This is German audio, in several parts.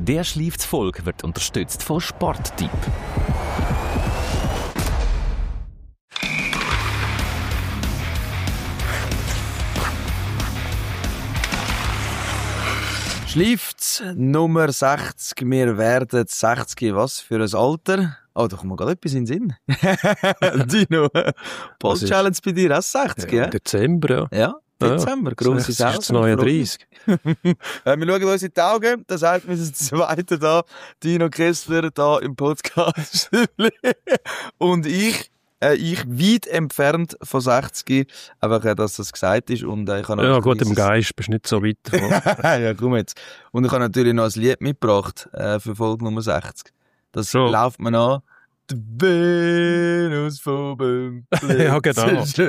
Der Schleifts-Folge wird unterstützt von Sporttyp. Schleifts Nummer 60. Wir werden 60. Was für ein Alter? Oh, da kommt mir gerade etwas in den Sinn. Dino, Post-Challenge bei dir auch 60, ja? Dezember, ja. Ja, Dezember, grosses Haus. 39. Wir schauen uns in die Augen. Das heißt, wir sind das Zweite da. Dino Kessler da im Podcast. Und ich weit entfernt von 60. Einfach, dass das gesagt ist. Und, ich habe Ja, gut, im Geist bist du nicht so weit davon. Ja, komm jetzt. Und ich habe natürlich noch ein Lied mitgebracht für Folge Nummer 60. Das läuft man an. Die Venus von Bümple. Ja, genau.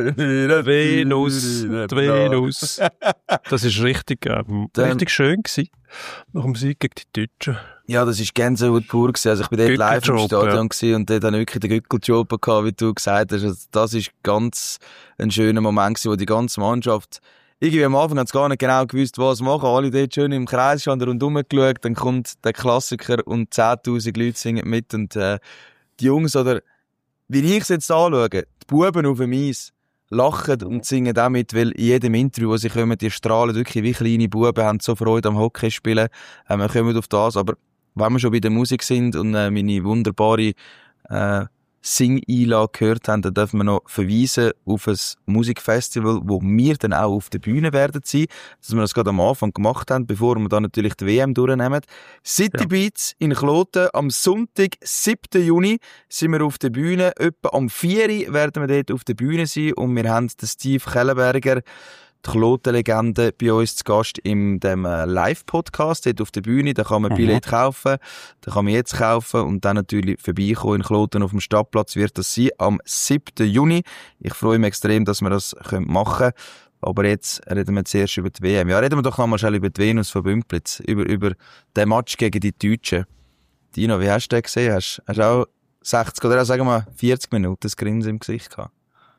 Venus. Das ist richtig, richtig schön gewesen. Nach dem Sieg gegen die Deutschen. Ja, das war Gänsehaut pur gewesen. Also ich bin dort live im Stadion gewesen und dort habe ich wirklich den Gückeljob gehabt, wie du gesagt hast. Also das ist ganz ein schöner Moment gewesen, wo die ganze Mannschaft irgendwie am Anfang hat es gar nicht genau gewusst, was machen. Alle dort schön im Kreis schon rundherum geschaut. Dann kommt der Klassiker und 10'000 Leute singen mit. Und die Jungs, oder wie ich es jetzt anschaue, die Buben auf dem Eis lachen und singen auch mit, weil in jedem Interview, wo sie kommen, die strahlen wirklich wie kleine Buben, haben so Freude am Hockey spielen. Wir kommen auf das. Aber wenn wir schon bei der Musik sind und meine wunderbare Sing-Einlage gehört haben, dann dürfen wir noch verweisen auf ein Musikfestival, wo wir dann auch auf der Bühne werden sein, dass wir das gerade am Anfang gemacht haben, bevor wir dann natürlich die WM durchnehmen. City Beats in Kloten am Sonntag, 7. Juni, sind wir auf der Bühne. Etwa am 4 Uhr werden wir dort auf der Bühne sein und wir haben den Steve Kellenberger, die Kloten-Legende, bei uns zu Gast in dem Live-Podcast dort auf der Bühne. Da kann man Billett kaufen, da kann man jetzt kaufen und dann natürlich vorbeikommen in Kloten auf dem Stadtplatz wird das sein am 7. Juni. Ich freue mich extrem, dass wir das machen können. Aber jetzt reden wir zuerst über die WM. Ja, reden wir doch nochmal schnell über die Venus von Bümplitz, über den Match gegen die Deutschen. Dino, wie hast du den gesehen? Hast du auch 60 oder auch, sagen wir, 40 Minuten das Grinsen im Gesicht gehabt?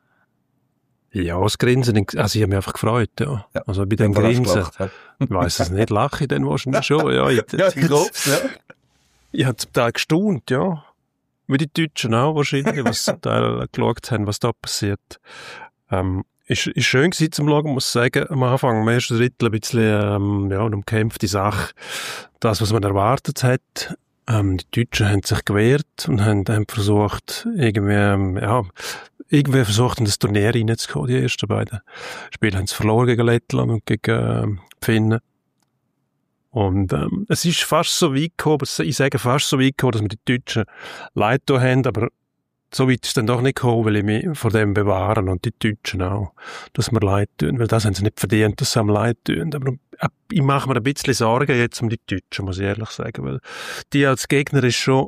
Ja, das Grinsen, also ich habe mich einfach gefreut, ja. Also bei dem Grinsen, ich weiss es nicht, lache ich dann wahrscheinlich schon, ja. Ich glaub's, ja. Ich habe zum Teil gestaunt, ja. Wie die Deutschen auch wahrscheinlich, was zum Teil geschaut haben, was da passiert. Ist schön gewesen zum Schauen, muss ich sagen, am Anfang, im ersten Drittel ein bisschen, eine umkämpfte Sache. Das, was man erwartet hat. Die Deutschen haben sich gewehrt und haben versucht, irgendwie versucht, in das Turnier reinzukommen. Die ersten beiden Spiele haben sie verloren gegen Lettland und gegen die Finnen. Und es ist fast so weit gekommen, ich sage fast so weit gekommen, dass wir die Deutschen leid haben, aber so weit ist es dann doch nicht gekommen, weil ich mich vor dem bewahren und die Deutschen auch, dass wir leid tun, weil das haben sie nicht verdient, dass sie am leid tun. Aber ich mache mir ein bisschen Sorgen jetzt um die Deutschen, muss ich ehrlich sagen, weil die als Gegner ist schon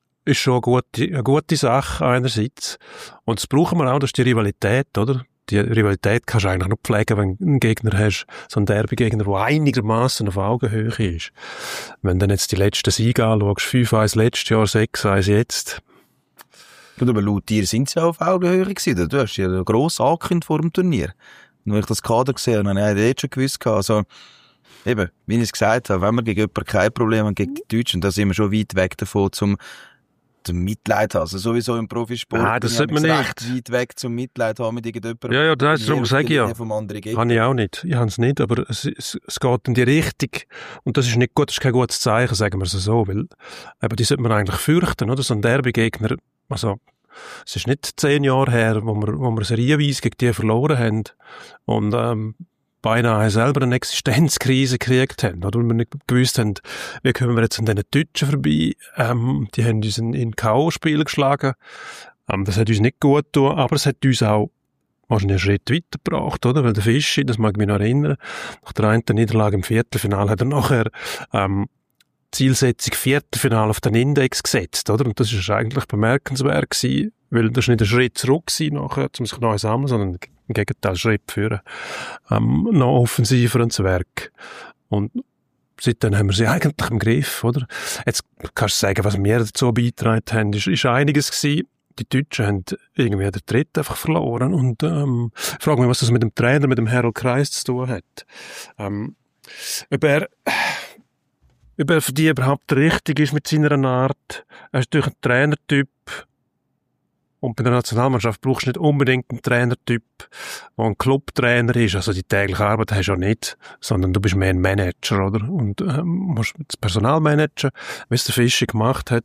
eine gute Sache einerseits. Und das brauchen wir auch, das ist die Rivalität, oder? Die Rivalität kannst du eigentlich nur pflegen, wenn du einen Gegner hast, so einen Derby-Gegner, der einigermaßen auf Augenhöhe ist. Wenn du dann jetzt die letzten Siege anschaust, 5-1 letztes Jahr, 6-1 jetzt. Gut, aber laut dir sind sie auf Augenhöhe gewesen. Du hast ja gross angekündigt vor dem Turnier. Und als ich das Kader gesehen habe, habe ich jetzt schon gewusst, also, eben, wie ich es gesagt habe, wenn wir gegen jemanden kein Problem haben, gegen die Deutschen, dann sind wir schon weit weg davon, zum Mitleid haben. Also sowieso im Profisport. Das sollte man nicht. Recht weit weg zum Mitleid haben mit irgendjemandem. Ja, darum sage ich ja. Habe ich auch nicht. Ich habe es nicht, aber es geht in die Richtung. Und das ist nicht gut, das ist kein gutes Zeichen, sagen wir es so, weil, eben, die sollte man eigentlich fürchten, oder? So ein Derby-Gegner, also, es ist nicht 10 Jahre her, wo wir serienweise gegen die verloren haben. Und, beinahe selber eine Existenzkrise gekriegt haben, oder? Und wir nicht gewusst haben, wie kommen wir jetzt an diesen Deutschen vorbei. Die haben uns in K.O.-Spiel geschlagen. Das hat uns nicht gut getan, aber es hat uns auch wahrscheinlich einen Schritt weitergebracht, oder? Weil der Fischi, das mag ich mich noch erinnern, nach der einen Niederlage im Viertelfinale hat er nachher Zielsetzung Viertelfinale auf den Index gesetzt, oder? Und das ist eigentlich bemerkenswert gewesen, weil das ist nicht ein Schritt zurück gewesen nachher, um sich neu sammeln, sondern im Gegenteil Schritt führen, noch offensiver ans Werk. Und seitdem haben wir sie eigentlich im Griff, oder? Jetzt kannst du sagen, was wir dazu beigetragen haben, ist einiges gewesen. Die Deutschen haben irgendwie den Tritt einfach verloren und ich frage mich, was das mit dem Trainer, mit dem Harold Kreis zu tun hat. Ob er für die überhaupt richtig ist mit seiner Art. Er ist natürlich ein Trainertyp. Und bei der Nationalmannschaft brauchst du nicht unbedingt einen Trainertyp, der ein Clubtrainer ist. Also die tägliche Arbeit hast du ja nicht, sondern du bist mehr ein Manager, oder? Und musst das Personal managen, wie es der Fischer gemacht hat.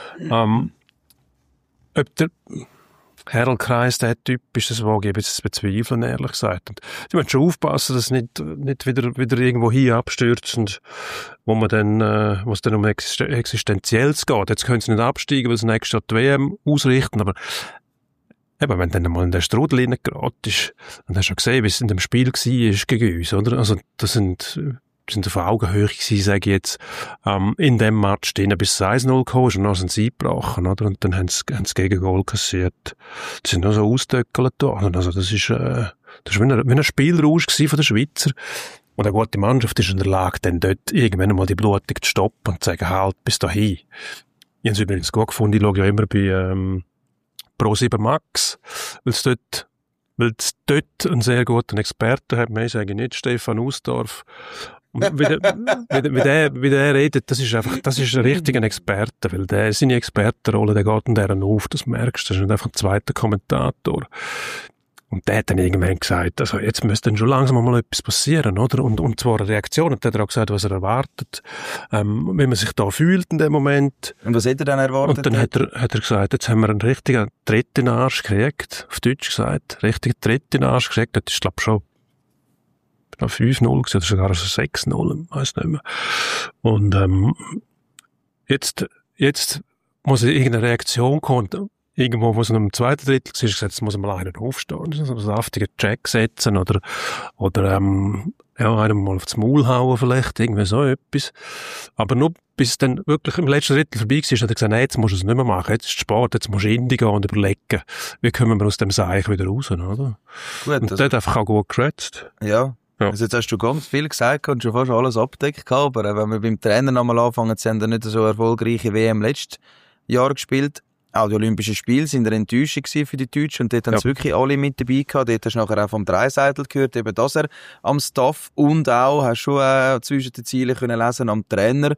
Ob der Harold Kreis der Typ ist, das wage ich jetzt bezweifeln, ehrlich gesagt. Und die müssen schon aufpassen, dass es nicht wieder irgendwo hier abstürzt und wo es dann um Existenzielles geht. Jetzt können sie nicht absteigen, weil sie nächstes Jahr die WM ausrichten, aber eben, wenn dann mal in den Strudel reingeratest, dann hast du schon gesehen, wie es in dem Spiel war gegen uns, oder? Also, das sind auf Augenhöhe gewesen, sage ich jetzt, in dem Match stehen, bis es 1-0 kam, und dann sind sie eingebrochen, oder? Und dann haben sie Gegengol kassiert. Die sind noch so ausdöckelt worden. Also, das ist wie ein Spielrausch gewesen von den Schweizer. Und eine gute Mannschaft ist in der Lage, dann dort irgendwann einmal die Blutung zu stoppen und zu sagen, halt, bis dahin. Ich habe es übrigens gut gefunden, ich schaue ja immer bei, Pro7 Max, weil es dort einen sehr guten Experten hat. Ich sage nicht Stefan Ausdorf. Und wie der redet, das ist ein richtiger Experte, weil seine Expertenrolle, der geht in deren auf, das merkst du, das ist nicht einfach ein zweiter Kommentator. Und der hat dann irgendwann gesagt, also jetzt müsste dann schon langsam mal etwas passieren, oder? Und zwar eine Reaktion. Und der hat auch gesagt, was er erwartet, wie man sich da fühlt in dem Moment. Und was hat er dann erwartet? Und dann hat er gesagt, jetzt haben wir einen richtigen Tritt in den Arsch gekriegt, auf Deutsch gesagt, richtigen Tritt in den Arsch gekriegt. Das ist, glaube ich, schon 5-0 oder sogar 6-0, ich weiss nicht mehr. Und jetzt muss irgendeine Reaktion kommen. Irgendwo, wo es noch im zweiten Drittel war, gesagt, jetzt muss mal einer aufstehen, so einen saftigen Check setzen oder einem mal aufs Maul hauen vielleicht, irgendwie so etwas. Aber nur bis es dann wirklich im letzten Drittel vorbei war, hat er gesagt, nein, jetzt musst du es nicht mehr machen, jetzt ist Sport, jetzt musst du in die gehen und überlegen, wie kommen wir aus dem Seich wieder raus, oder? Gut, und der hat einfach auch gut geschätzt. Ja. Also jetzt hast du ganz viel gesagt und schon fast alles abgedeckt, aber wenn wir beim Trainer nochmal anfangen, sie haben ja nicht so erfolgreiche WM letztes Jahr gespielt. Auch die Olympischen Spiele sind eine Enttäuschung für die Deutschen und dort haben sie wirklich alle mit dabei gehabt. Dort hast du nachher auch vom Dreiseitel gehört, eben, dass er am Staff und auch, hast schon zwischen den Zielen können lesen, am Trainer,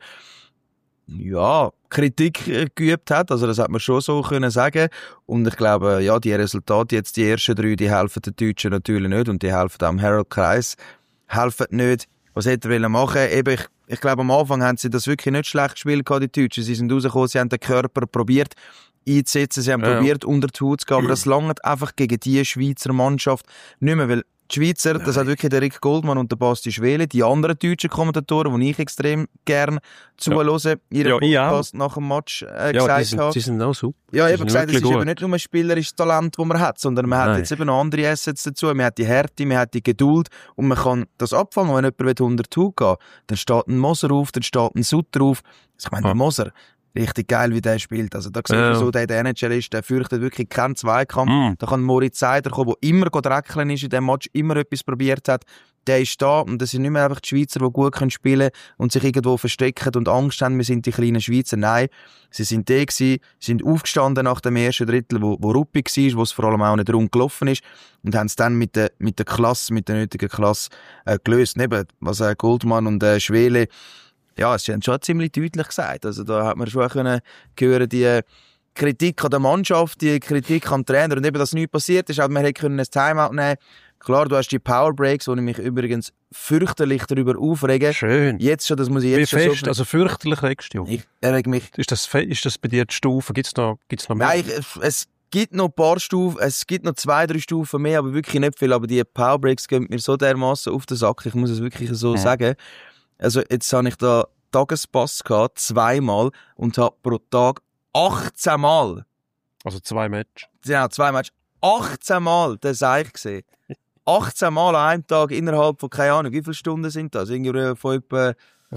ja, Kritik geübt hat. Also das hat man schon so können sagen. Und ich glaube, ja, die Resultate jetzt, die ersten 3, die helfen den Deutschen natürlich nicht und die helfen auch Harold Kreis, helfen nicht. Was hätte er machen? Eben, ich glaube, am Anfang haben sie das wirklich nicht schlecht gespielt, die Deutschen. Sie sind rausgekommen, sie haben den Körper probiert einzusetzen, sie haben probiert, unter die Haut zu gehen, aber das langt einfach gegen die Schweizer Mannschaft nicht mehr, weil die Schweizer, das hat wirklich der Rick Goldmann und der Basti Schwele, die anderen deutschen Kommentatoren, die ich extrem gern zuhöre, ihren Podcast nach dem Match gesagt habe. Die sind auch super. Ja, eben gesagt, es ist eben nicht nur ein spielerisches Talent, das man hat, sondern man hat jetzt eben noch andere Assets dazu. Man hat die Härte, man hat die Geduld und man kann das abfangen. Wenn jemand unter die Haut geht, dann steht ein Moser auf, dann steht ein Sutter auf. Ich meine, der Moser, richtig geil, wie der spielt. Also da sieht man so, der NHL ist, der fürchtet wirklich keinen Zweikampf. Da kann Moritz Seider kommen, der immer dreckeln ist in dem Match, immer etwas probiert hat. Der ist da und das sind nicht mehr einfach die Schweizer, die gut spielen können und sich irgendwo verstecken und Angst haben, wir sind die kleinen Schweizer. Nein, sie sind die gewesen, sind aufgestanden nach dem ersten Drittel, wo ruppig war, wo es vor allem auch nicht rund gelaufen ist und haben es dann mit der Klasse, mit der nötigen Klasse gelöst. Neben was Goldmann und Schwele, ja, es ist schon ziemlich deutlich gesagt. Also da hat man schon hören, die Kritik an der Mannschaft, die Kritik am Trainer und eben, dass nichts passiert ist, auch man hätte ein Timeout nehmen. Klar, du hast die Powerbreaks, wo ich mich übrigens fürchterlich darüber aufrege. Schön. Jetzt schon, das muss ich jetzt schon so... Also fürchterlich regst du? Ich errege mich. Ist das bei dir die Stufe? Gibt's noch mehr? Nein, es gibt noch ein paar Stufen, es gibt noch 2-3 Stufen mehr, aber wirklich nicht viel. Aber die Powerbreaks gehen mir so dermassen auf den Sack, ich muss es wirklich so sagen. Also jetzt habe ich da Tagespass gehabt, 2-mal und habe pro Tag 18 Mal. Also 2 Matches? Ja, 2 Matches. 18 Mal, das habe ich gesehen. 18 Mal an einem Tag innerhalb von, keine Ahnung, wie viele Stunden sind das? Irgendwie von etwa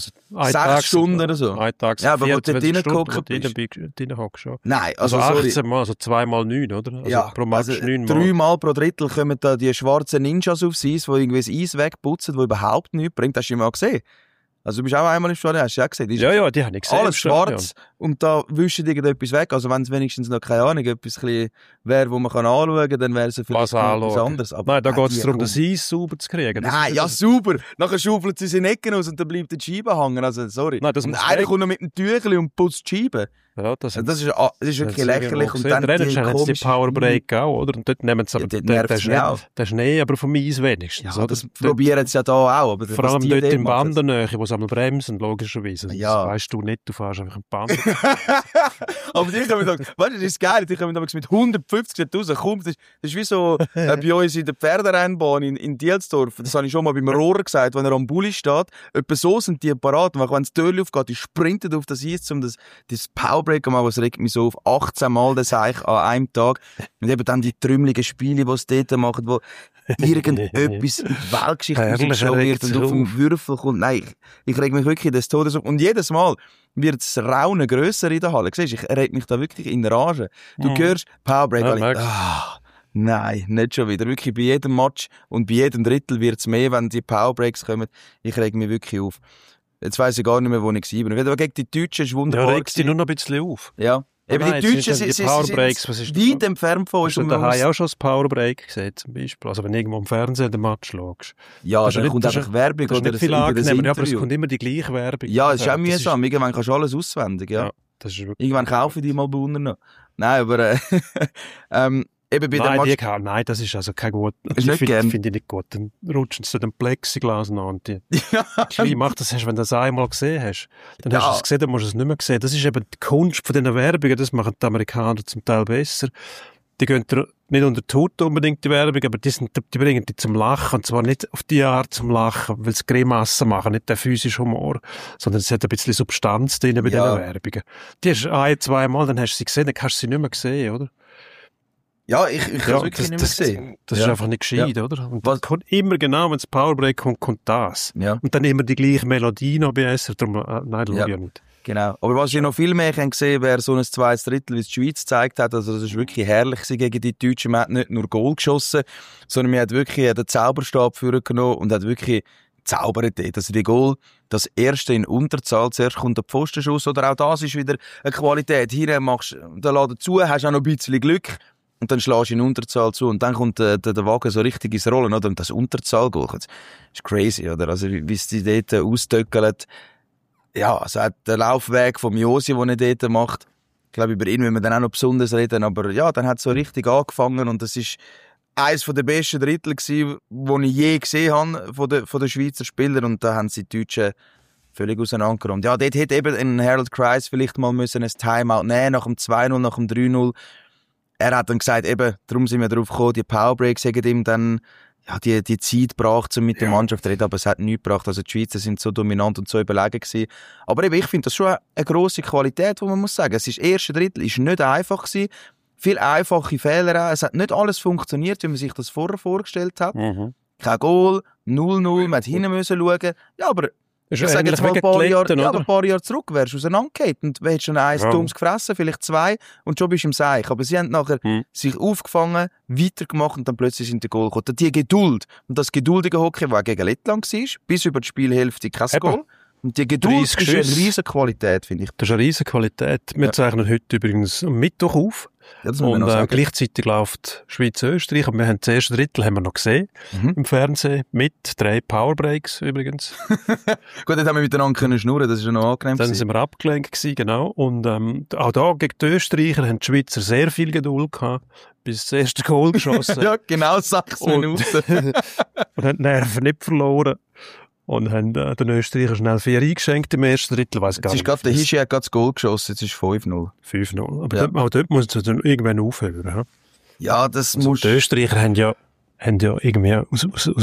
6 Stunden oder so. Ein Tag, ja, aber wo du drin gucken bist. Schon. Nein, also 18 Mal, also 2 mal 9, oder? Also ja, pro Match also 9 Mal. 3 Mal pro Drittel kommen da die schwarzen Ninjas aufs Eis, die irgendwie das Eis wegputzen, die überhaupt nichts bringt. Hast du mal gesehen? Also du bist auch einmal im Stadion, hast du ja gesehen. Ja, die habe ich gesehen. Alles schwarz und da wischen irgendetwas weg. Also wenn es wenigstens noch, keine Ahnung, etwas wäre, wo man anschauen kann, dann wäre es vielleicht etwas anderes. Aber nein, da geht es darum, das Eis sauber zu kriegen. Nein, ja sauber. Nachher schaufelt sie in Ecken aus und dann bleibt die Scheibe hängen. Also sorry. Nein, das und einer kommt noch mit einem Tüchli und putzt die Scheibe. Ja, das ist wirklich lächerlich. Und dann die Powerbreak auch, oder? Und dort nehmen sie aber den Schnee aber vom Eis wenigstens. Ja, das probieren sie ja da auch. Aber vor allem dort in Bandennähe, wo sie einmal bremsen, logischerweise. Ja. Das weisst du nicht, du fährst einfach ein Band. Aber die kommen weißt du, das ist geil, die kommen mit 150 raus. Komm, das ist wie so bei uns in der Pferderennbahn in Dielsdorf. Das habe ich schon mal beim Rohrer gesagt, wenn er am Bulli steht. Etwa so sind die parat. Wenn das Türchen aufgeht, die sprinten auf das Eis, um das Powerbreak mal, was regt mich so auf, 18 Mal das Eich an einem Tag. Und eben dann die trümmeligen Spiele, die sie dort machen, wo irgendetwas in die Weltgeschichte geschaut wird und auf den Würfel kommt. Nein, ich reg mich wirklich des Todes auf. Und jedes Mal wird das Raunen grösser in der Halle. Siehst, ich reg mich da wirklich in Rage. Du hörst Powerbreak, nein, nicht schon wieder. Wirklich bei jedem Match und bei jedem Drittel wird es mehr, wenn die Powerbreaks kommen. Ich reg mich wirklich auf. Jetzt weiss ich gar nicht mehr, wo ich war. Aber gegen die Deutschen ist wunderbar. Ja, regst dich nur noch ein bisschen auf. Ja. Eben die Deutschen sind weit entfernt von uns. Da habe ich auch schon das Powerbreak gesehen, zum Beispiel. Also wenn du irgendwo im Fernsehen den Match schaust. Ja, dann kommt einfach Werbung. Das ist nicht viel angenehmer, aber es kommt immer die gleiche Werbung. Ja, es ist auch mühsam. Irgendwann kannst du alles auswendig. Ja. Das ist irgendwann kaufe ich die mal Bunner noch. Nein, aber eben bei nein, das ist also kein gut. Ich finde ich nicht gut. Dann rutschen sie den Plexiglas nach und wie macht das, wenn du das einmal gesehen hast? Dann hast du es gesehen, dann musst du es nicht mehr sehen. Das ist eben die Kunst von diesen Werbungen, das machen die Amerikaner zum Teil besser. Die gehen nicht unter die Haut unbedingt, die Werbung, aber die bringen die zum Lachen. Und zwar nicht auf die Art zum Lachen, weil sie Grimassen machen, nicht der physische Humor, sondern es hat ein bisschen Substanz drin bei diesen Werbungen. Die hast du ein-, zweimal, dann hast du sie gesehen, dann kannst du sie nicht mehr sehen, oder? Ja, ich kann es wirklich nicht mehr sehen. Das ist einfach nicht gescheit, oder? Und was kommt immer genau, wenn das Powerbreak kommt das. Ja. Und dann immer die gleiche Melodie noch besser. Darum, nein, das schaue ich nicht. Genau. Aber was ich noch viel mehr gesehen wäre so ein zweites Drittel, wie es die Schweiz gezeigt hat. Also das ist wirklich herrlich gegen die Deutschen. Man hat nicht nur Goal geschossen, sondern man hat wirklich den Zauberstab vorgenommen und hat wirklich zaubert dort. Also die Goal, das erste in Unterzahl, zuerst kommt der Pfostenschuss, oder auch das ist wieder eine Qualität. Hier machst du den Laden zu, hast auch noch ein bisschen Glück. Und dann schlägst du in Unterzahl zu und dann kommt der Wagen so richtig ins Rollen, oder? Und das Unterzahl-Goal, das ist crazy, oder? Also wie sie dort austöckeln. Ja, also auch der Laufweg vom Josi, den er dort macht. Ich glaube, über ihn müssen wir dann auch noch besonders reden, aber ja, dann hat es so richtig angefangen und das ist eines der besten Drittel gewesen, die ich je gesehen habe von den Schweizer Spielern, und da haben sie die Deutschen völlig auseinandergeräumt. Ja, dort hätte eben ein Harold Kreis vielleicht mal ein Timeout nehmen, nach dem 2-0, nach dem 3-0. Er hat dann gesagt, eben, darum sind wir darauf gekommen, die Powerbreaks haben ihm dann die Zeit gebracht, um mit der Mannschaft zu reden, aber es hat nichts gebracht. Also die Schweizer sind so dominant und so überlegen gewesen. Aber eben, ich finde das schon eine grosse Qualität, die man muss sagen. Das erste Drittel ist nicht einfach gewesen. Viele einfache Fehler auch. Es hat nicht alles funktioniert, wie man sich das vorher vorgestellt hat. Mhm. Kein Goal, 0-0, man hat hinten müssen schauen. Ja, aber ich sage jetzt mal ein paar Jahre zurück, wärst du auseinandergefallen und hättest schon eins Dummes gefressen, vielleicht zwei, und schon bist du im Seich. Aber sie haben nachher sich aufgefangen, weitergemacht und dann plötzlich sind die Goal gekommen. Die Geduld und das geduldige Hockey, das gegen Lettland war, bis über die Spielhälfte kein Goal. Und die Geduld ist eine riesen Qualität, finde ich. Das ist eine riesen Qualität. Wir zeichnen heute übrigens am Mittwoch auf. Ja, und gleichzeitig läuft Schweiz-Österreich. Und wir haben das erste Drittel haben wir noch gesehen im Fernsehen mit 3 Powerbreaks übrigens. Gut, dann haben wir miteinander können schnurren, das ist ja noch angenehm. Dann sind wir abgelenkt gewesen, genau. Und auch da gegen die Österreicher haben die Schweizer sehr viel Geduld gehabt, bis das erste Goal geschossen. Ja, genau 6 Minuten. Und haben die Nerven nicht verloren. Und haben den Österreicher schnell 4 eingeschenkt im ersten Drittel. Der Hischi hat gerade das Goal geschossen, jetzt ist 5-0. 5-0. Aber auch dort muss es dann irgendwann aufhören. Ja, das muss... Die Österreicher haben ja irgendwie aus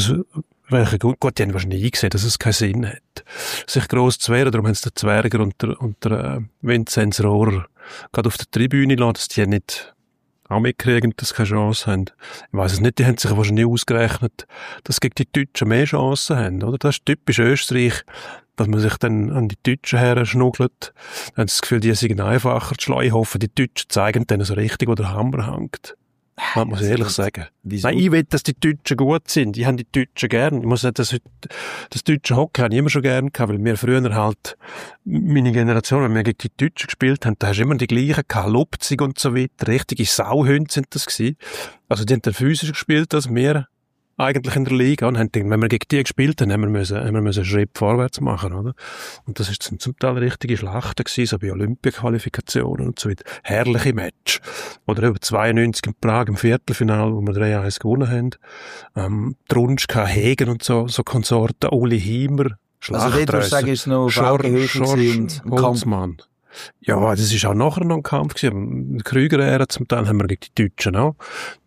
welchen Grund, Gott, die haben wahrscheinlich eingesehen, dass es keinen Sinn hat, sich gross zu wehren. Darum haben sie den Zwerger und der Vinzenz Rohrer gerade auf der Tribüne lassen, dass die nicht auch mitkriegen, dass sie keine Chance haben. Ich weiss es nicht, die haben sich wahrscheinlich ausgerechnet, dass gegen die Deutschen mehr Chancen haben, oder? Das ist typisch Österreich, dass man sich dann an die Deutschen her schnuggelt. Dann haben sie das Gefühl, die sind einfacher zu schlagen. Ich hoffe, die Deutschen zeigen denen so richtig, wo der Hammer hängt. Das muss ich ehrlich sagen. Wieso? Nein, ich will, dass die Deutschen gut sind. Ich habe die Deutschen gern. Ich muss sagen, das deutsche Hockey habe ich immer schon gern gehabt, weil wir früher halt, meine Generation, wenn wir gegen die Deutschen gespielt haben, da hast du immer die gleichen gehabt, Lupzig und so weiter. Richtige Sauhunde sind das gewesen. Also die haben dann physisch gespielt als wir eigentlich in der Liga und haben gedacht, wenn wir gegen die gespielt haben, haben wir müssen einen Schritt vorwärts machen, oder? Und das ist zum Teil richtige Schlachten gewesen, so bei Olympia-Qualifikationen und so weiter. Herrliche Match. Oder über 92 in Prag im Viertelfinale, wo wir 3-1 gewonnen haben. Trunschka, Hegen und so Konsorten, Uli Hiemer, Also dort würdest du sagen, ist es noch auf Augenhöhe und ein Holzmann. Ja, das ist auch nachher noch ein Kampf gewesen. In der Krüger-Ära zum Teil haben wir gegen die Deutschen auch.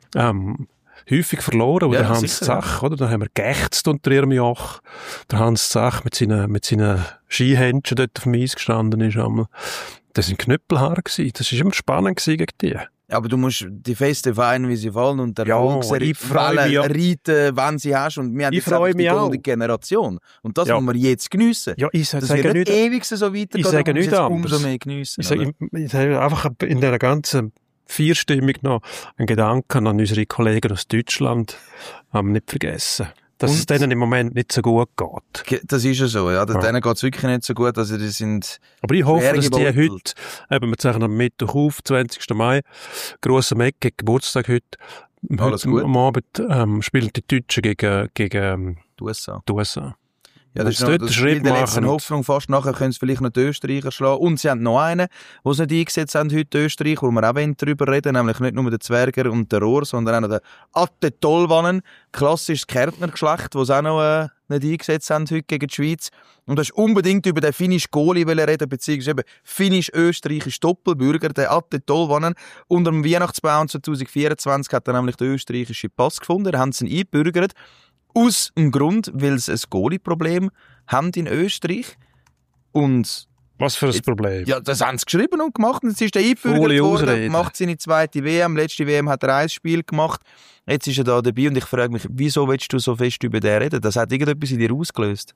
Häufig verloren, oder der Hans Zach, oder? Da haben wir geächtzt unter ihrem Joch. Der Hans Zach mit seinen Skihändchen dort auf dem Eis gestanden ist einmal. Das sind Knüppelhaare gewesen. Das ist immer spannend gewesen gegen die. Aber du musst die Feste feiern, wie sie fallen und der ich freue mich reiten, wenn sie hast. Und wir haben jetzt einfach die goldene Generation. Und das müssen wir jetzt geniessen. Ja, ich das wird nicht ewig so weitergehen. Ich sage nicht umso mehr geniessen. Ich sage einfach in dieser ganzen Vierstimmung noch einen Gedanken an unsere Kollegen aus Deutschland nicht vergessen. Dass es denen im Moment nicht so gut geht. Das ist ja so, ja. Denen geht es wirklich nicht so gut. Also die sind aber ich hoffe, dass die heute, wir zeichnen am Mittwoch auf, 20. Mai, grosser Mecke, Geburtstag heute. Alles gut. Am Abend spielen die Deutschen gegen die USA. Ja, das ist noch das Spiel der letzten Hoffnung. Fast nachher können sie vielleicht noch die Österreicher schlagen. Und sie haben noch einen, den sie nicht eingesetzt haben heute, die Österreicher, wo wir auch darüber reden, nämlich nicht nur der Zwerger und der Rohr, sondern auch noch der Atte Tollwannen, klassisches Kärntner-Geschlecht, das sie auch noch nicht eingesetzt haben heute gegen die Schweiz. Und du hast unbedingt über den finnischen Goalie reden, beziehungsweise eben finnisch-österreichisch Doppelbürger, der Atte Tollwannen. Unter dem Weihnachtsbaum 2024 hat er nämlich den österreichischen Pass gefunden, da haben sie ihn eingebürgert. Aus dem Grund, weil sie ein Goalie-Problem haben in Österreich. Und was für ein Problem? Ja, das haben sie geschrieben und gemacht. Und jetzt ist er eingebürgert worden, macht seine zweite WM. Letzte WM hat er ein Spiel gemacht. Jetzt ist er da dabei und ich frage mich, wieso willst du so fest über den reden? Das hat irgendetwas in dir ausgelöst.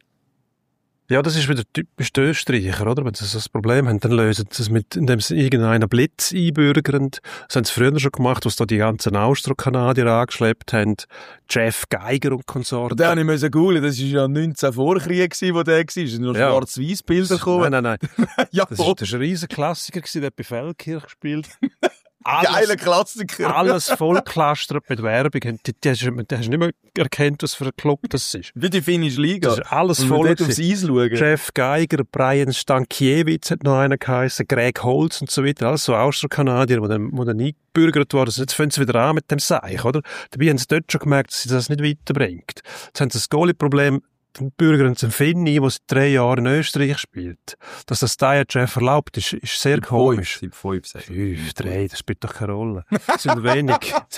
Ja, das ist wieder typisch der Österreicher, oder? Wenn sie so ein Problem haben, dann lösen sie es indem sie irgendeinen Blitz einbürgern. Das haben sie früher schon gemacht, was da die ganzen Austro-Kanadier angeschleppt haben. Jeff Geiger und Konsorten. Den musste ich googeln, das war ja 19 vor Krieg, wo der war. Es sind nur Schwarz-Weiß-Bilder gekommen. Nein. Ja, das war ein riesen Klassiker, der hat bei Feldkirch gespielt. Geiler Klassiker. Alles vollklastert mit Werbung. Du hast nicht mehr erkannt, was für ein Club das ist. Wie die finnische Liga. Das ist alles voll. Und aufs Eis schauen. Jeff Geiger, Brian Stankiewicz hat noch einen geheißen, Greg Holtz und so weiter. Alles so Austro-Kanadier, die dann eingebürgert worden sind. Jetzt fangen sie wieder an mit dem Seich, oder? Dabei haben sie dort schon gemerkt, dass sie das nicht weiterbringt. Jetzt haben sie das Goalie-Problem, den Bürgern zum Finni, der seit 3 Jahren in Österreich spielt. Dass das Jeff erlaubt, ist sehr komisch. 5, 3, das spielt doch keine Rolle. Das sind wenig.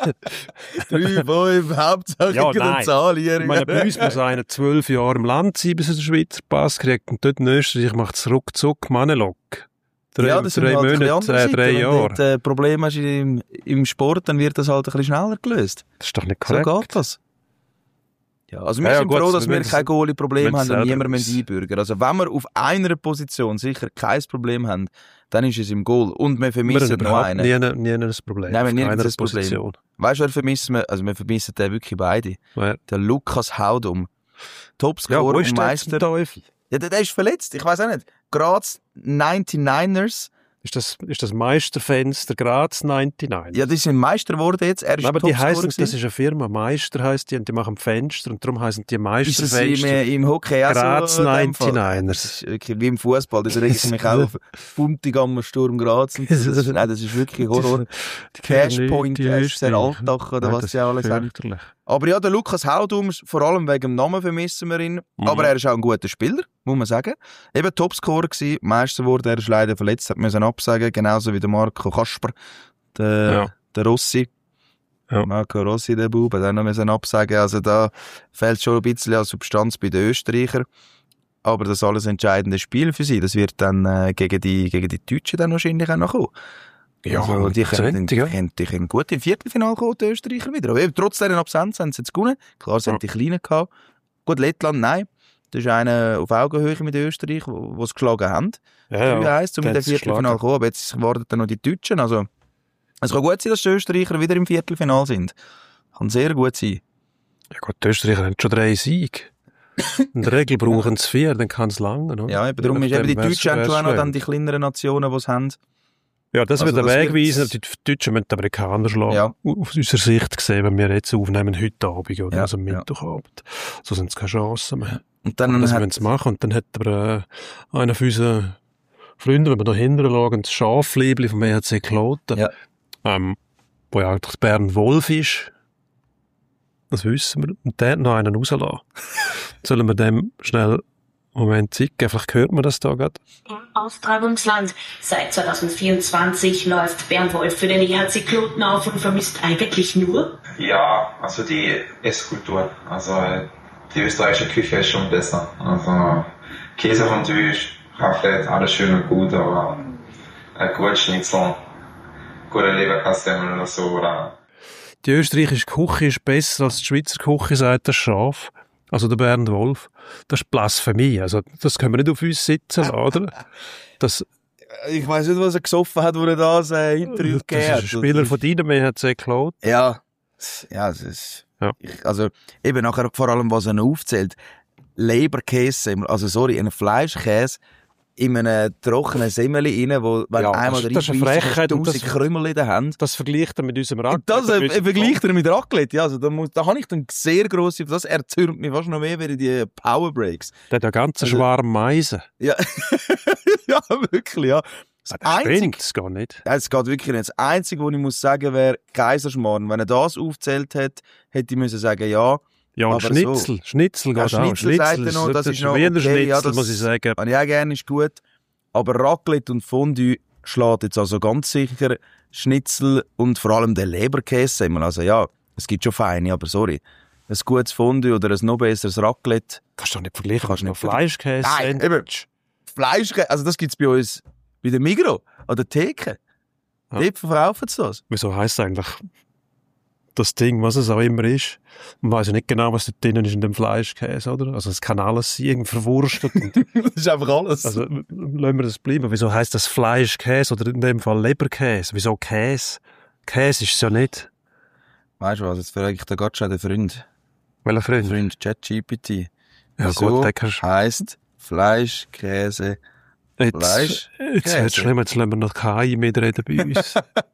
3, 5, Hauptsache eine Zahl hier. Ich meine, bei uns muss einer 12 Jahre im Land sein, bis er den Schweizer Pass kriegt. Und dort in Österreich macht es ruckzuck Manelok. 3 Monate, 3 Jahre. Wenn du ein Problem hast im Sport, dann wird das halt ein bisschen schneller gelöst. Das ist doch nicht korrekt. So geht das. Ja, also wir sind froh, dass wir kein Goalie-Problem haben und niemand einbürgern. Also wenn wir auf einer Position sicher kein Problem haben, dann ist es im Goal. Und wir vermissen noch einen. Nie ein Problem. Nein, wir haben nie ein Problem. Weißt du, wer vermissen wir? Also wir vermissen den wirklich beide. Ja. Der Lukas Haudum. Topscorer und Meister. Ja, der ist verletzt. Ich weiß auch nicht. Graz 99ers. Ist das Meisterfenster Graz 99? Ja, die sind Meister geworden jetzt. Er ist aber die heißen, das ist eine Firma, Meister heisst die, und die machen Fenster, und darum heißen die Meisterfenster. Ist es im Hockey auch Graz so? 99ers. Das ist wirklich wie im Fußball, das regt mich auch auf. Funtigammer Sturm Graz. Nein, das ist wirklich Horror. Die Cashpoint, der Alltag oder was sie alles haben. Aber ja, der Lukas Haudum, vor allem wegen dem Namen vermissen wir ihn. Aber er ist auch ein guter Spieler, muss man sagen. Eben Topscorer gewesen, Meister geworden, er ist leider verletzt, hat müssen absagen, genauso wie der Marco Kasper, der Rossi. Ja. Marco Rossi, der Bub, hat auch noch müssen absagen. Also da fehlt schon ein bisschen an Substanz bei den Österreichern. Aber das alles entscheidende Spiel für sie, das wird dann gegen die Deutschen dann wahrscheinlich auch noch kommen. Ja, also, die können gut im Viertelfinale kommen, die Österreicher wieder. Aber eben, trotz dieser Absenz haben sie jetzt gewonnen. Klar, sie haben die Kleinen gehabt. Gut, Lettland, nein. Das ist einer auf Augenhöhe mit Österreich, die es geschlagen haben. 3-1, um in den Viertelfinale zu kommen. Aber jetzt warten dann noch die Deutschen. Also, Es kann gut sein, dass die Österreicher wieder im Viertelfinale sind. Kann sehr gut sein. Ja gut, die Österreicher haben schon 3 Siege. In der Regel brauchen sie 4, dann kann es lange, oder? Ja, eben, darum ist eben die Deutschen auch noch dann die kleineren Nationen, die es haben. Ja, das Also wird der das Weg wird- weisen. Die Deutschen müssen die Amerikaner schlagen. Ja. Aus unserer Sicht gesehen, wenn wir jetzt aufnehmen, heute Abend, oder? Ja, Also ja. Mittwochabend. So sind es keine Chancen mehr. Und dann Das hat, müssen sie machen. Und dann hat aber einer von unseren Freunden, wenn wir da hinten schauen, das Schafliebli vom EHC Kloten, Ja. wo ja eigentlich Bernd Wolf ist. Das wissen wir. Und der hat noch einen rauslassen. Sollen wir dem schnell Moment Zeit geben? Vielleicht hört man das da gerade. Im Austragungsland. Seit 2024 läuft Bernd Wolf für den EHC Kloten auf und vermisst eigentlich nur Ja, also die Esskultur. Also die österreichische Küche ist schon besser. Also Käsefondue, Raclette, alles schön und gut, aber ein gutes Schnitzel, gute Leberkassemmel oder so, oder Die österreichische Küche ist besser als die Schweizer Küche, sagt der Schaf. Also der Bernd Wolf. Das ist Blasphemie. Also das können wir nicht auf uns sitzen lassen, oder? Das ich weiss nicht, was er gesoffen hat, wo er das Interview das gegeben ist hat. ein Spieler von deinem EHC Kloten. Ja, es ist... Ja. Also eben nachher vor allem, was er noch aufzählt. Leberkäse, also sorry, ein Fleischkäse in einem trockenen Semmeli rein, wo, wenn Ja, einmal das ist eine Frechheit und 1000 das- Krümel in der Hand. Das vergleicht er mit unserem Raclette. Das mit unserem vergleicht er mit Raclette, ja, also da habe ich dann sehr grosse, das erzürnt mich fast noch mehr wie die Powerbreaks. Der hat ja ganz Also- Schwarm Meisen. Ja, ja, wirklich, ja. Das Das Einzige, stimmt, das geht nicht. ja, es geht wirklich nicht. Das Einzige, was ich muss sagen, wäre Kaiserschmarrn. Wenn er das aufgezählt hätte, hätte ich müssen sagen, ja. Ja, und aber Schnitzel. Schnitzel geht Ja, auch. Schnitzel sagt er noch, das ist noch Wiener okay, ja, Schnitzel, das- muss ich sagen. Habe ich auch gerne, ist gut. Aber Raclette und Fondue schlägt jetzt also ganz sicher Schnitzel und vor allem den Leberkäse. Also ja, es gibt schon feine, aber sorry. Ein gutes Fondue oder ein noch besseres Raclette. Kannst du doch nicht vergleichen. Kannst Kannst du nicht noch Fleischkäse Nein, eben. Fleischkäse, also das gibt es bei uns bei der Migros an der Theke. Ja. Dort verkaufen sie das. Wieso heisst es eigentlich das Ding, was es auch immer ist? Man weiss ja nicht genau, was da drinnen ist in dem Fleischkäse, oder? Also es kann alles sein, irgendwie verwurstet. Und, Das ist einfach alles. also lassen wir das bleiben. Wieso heisst das Fleischkäse oder in dem Fall Leberkäse? Wieso Käse? Käse ist es ja nicht. Weißt du was, jetzt frage ich da gerade schon den Freund. Welcher Freund? Freund ChatGPT. Ja Wieso gut, den kannst heisst Fleisch, Käse. Fleisch, Jetzt Käse. schlimm, jetzt lassen wir noch KI mitreden bei uns.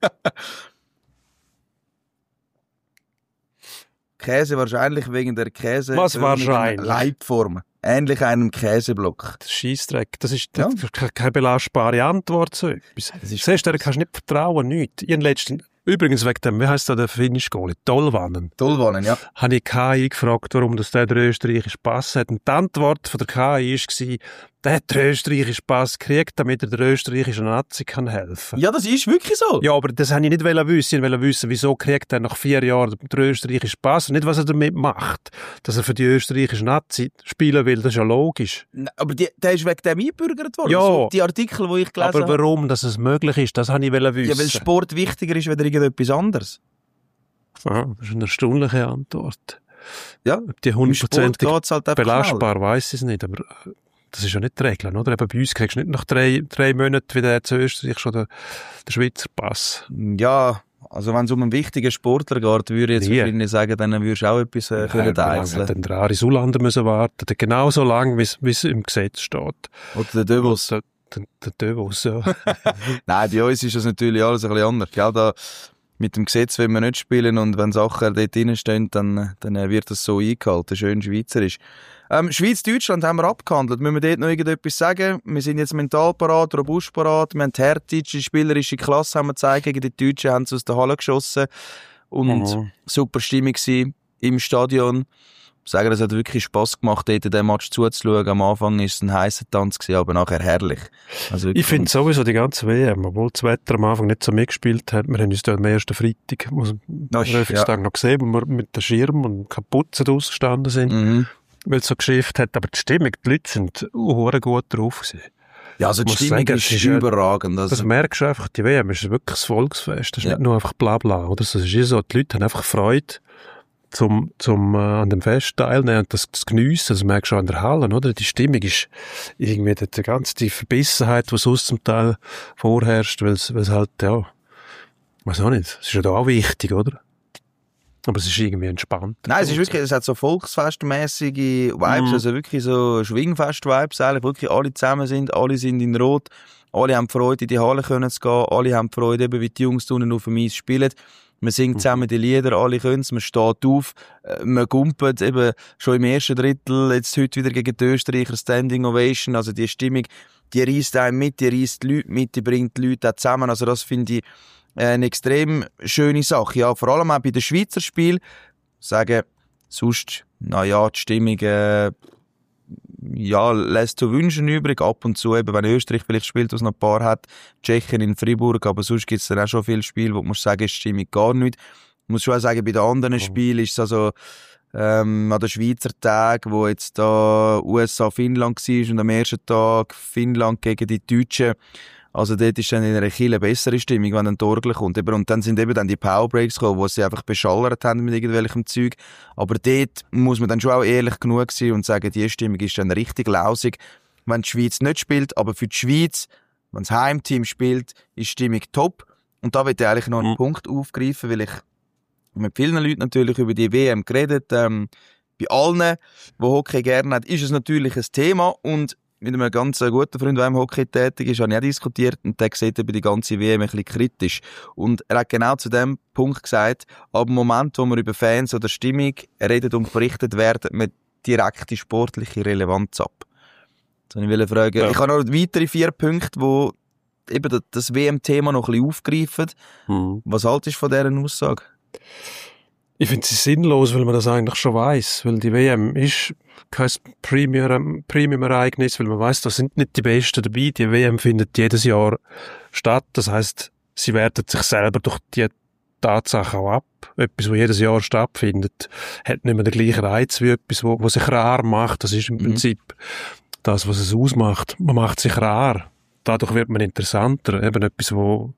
Käse wahrscheinlich wegen der Käse. Was wahrscheinlich? Leibform. Ähnlich einem Käseblock. Das Scheissdreck, das ist Ja. keine belastbare Antwort zu etwas. Das ist- Siehst du, da kannst du nicht vertrauen, nichts. Übrigens wegen dem, wie heisst da der finnische Goalie? Tollwannen. Tollwannen, ja. Habe ich KI gefragt, warum das der österreichische Pass hat. Und die Antwort von der KI war, der hat den österreichischen Pass gekriegt, damit er der österreichischen Nazi kann helfen. Ja, das ist wirklich so. Ja, aber das habe ich nicht wissen. Ich wollte wissen, wieso kriegt er nach 4 Jahren den österreichischen Pass und nicht, was er damit macht. Dass er für die österreichische Nazi spielen will, das ist ja logisch. Aber der ist wegen dem eingebürgert worden. Ja. So, die Artikel, die ich gelesen Aber habe. warum, dass es möglich ist, das habe ich wissen. Ja, weil Sport wichtiger ist, als irgendetwas anderes. Ah, das ist eine erstaunliche Antwort. Ja. Ob die Im Sport 100% geht's halt einfach belastbar, weiss ich es nicht, aber das ist ja nicht die Regel, oder? Eben bei uns kriegst du nicht nach 3 Monaten wie der zu Österreich schon den Schweizer Pass. schnell. Ja, also wenn es um einen wichtigen Sportler geht, würde ich jetzt Nie. wahrscheinlich sagen, dann würdest du auch etwas können Wie lange deichseln. hat denn der Ari Sulander müssen warten? Der genauso lange, wie es im Gesetz steht. Oder der Döbels. Der Dövos, ja. Nein, bei uns ist das natürlich alles ein bisschen anders. Gell? Da, mit dem Gesetz wollen wir nicht spielen und wenn Sachen dort drinstehen, dann wird das so eingehalten. Schön schweizerisch. Schweiz-Deutschland haben wir abgehandelt. Müssen wir dort noch irgendetwas sagen? Wir sind jetzt mental parat, robust parat. Wir haben die Härte, die spielerische Klasse haben wir gezeigt. Gegen die Deutschen haben sie aus der Halle geschossen. Und super Stimmung gewesen im Stadion. Ich sage, es hat wirklich Spass gemacht, dort den Match zuzuschauen. Am Anfang war es ein heißer Tanz gewesen, aber nachher herrlich. Also Ich finde sowieso die ganze WM, obwohl das Wetter am Anfang nicht so mitgespielt hat, wir haben uns da am ersten Freitag, Tag noch gesehen, wo wir mit dem Schirm und Kapuzen ausgestanden sind, weil es so geschifft hat, aber die Stimmung, die Leute sind verdammt gut drauf gewesen. Ja, also die muss Stimmung sagen, ist es ist ja- überragend. Also, Das merkst du einfach, die WM ist wirklich ein Volksfest, das ist Ja. nicht nur einfach Blabla, oder? Das ist so, die Leute haben einfach Freude zum an dem Fest teilnehmen und das zu geniessen, das merkst du auch in der Halle, oder? Die Stimmung ist irgendwie die ganze die Verbissenheit, die sonst zum Teil vorherrscht, weil es halt, ja, Weiß auch nicht. Das ist ja da auch wichtig, oder? Aber es ist irgendwie entspannt. Nein, es hat so volksfestmäßige Vibes, also wirklich so Schwingfest-Vibes, eigentlich wirklich alle zusammen sind, alle sind in Rot, alle haben Freude, in die Halle können zu gehen, alle haben Freude, eben wie die Jungs unten auf dem Eis spielen. Man singt zusammen die Lieder, alle können es, man steht auf, man gumpelt eben schon im ersten Drittel, jetzt heute wieder gegen die Österreicher Standing Ovation, also die Stimmung, die reisst einen mit, die reisst die Leute mit, die bringt die Leute auch zusammen, also das finde ich eine extrem schöne Sache. Ja, vor allem auch bei den Schweizer Spielen. Sagen, sonst, die Stimmung, lässt zu wünschen übrig. Ab und zu, eben, wenn Österreich vielleicht spielt, was noch ein paar hat, Tschechien in Freiburg, aber sonst gibt es dann auch schon viele Spiele, wo man sagen, ist die Stimmung gar nicht. Ich muss schon auch sagen, bei den anderen Spielen ist es also, an den Schweizer Tag, wo jetzt da USA-Finnland war und am ersten Tag Finnland gegen die Deutschen. Also dort ist dann in einer Kille bessere Stimmung, wenn ein Torgel kommt. Und dann sind eben dann die Powerbreaks gekommen, wo sie einfach beschallert haben mit irgendwelchem Zeug. Aber dort muss man dann schon auch ehrlich genug sein und sagen, die Stimmung ist dann richtig lausig, wenn die Schweiz nicht spielt. Aber für die Schweiz, wenn das Heimteam spielt, ist die Stimmung top. Und da will ich eigentlich noch einen Punkt aufgreifen, weil ich mit vielen Leuten natürlich über die WM geredet. Bei allen, die Hockey gerne haben, ist es natürlich ein Thema. Und mit einem ganz guten Freund, der im Hockey tätig ist, habe ich auch diskutiert und der sieht über die ganze WM ein bisschen kritisch. Und er hat genau zu dem Punkt gesagt, ab dem Moment, wo wir über Fans oder Stimmung redet und berichtet werden, wir direkt die sportliche Relevanz ab. Jetzt wollte ich fragen, ich habe noch weitere 4 Punkte, die eben das WM-Thema noch ein bisschen aufgreifen. Was haltest du von dieser Aussage? Ich finde sie sinnlos, weil man das eigentlich schon weiss. Weil die WM ist kein Premium-Ereignis, weil man weiss, da sind nicht die Besten dabei. Die WM findet jedes Jahr statt. Das heisst, sie wertet sich selber durch die Tatsache auch ab. Etwas, was jedes Jahr stattfindet, hat nicht mehr den gleichen Reiz wie etwas, was sich rar macht. Das ist im Prinzip das, was es ausmacht. Man macht sich rar. Dadurch wird man interessanter. Eben etwas, wo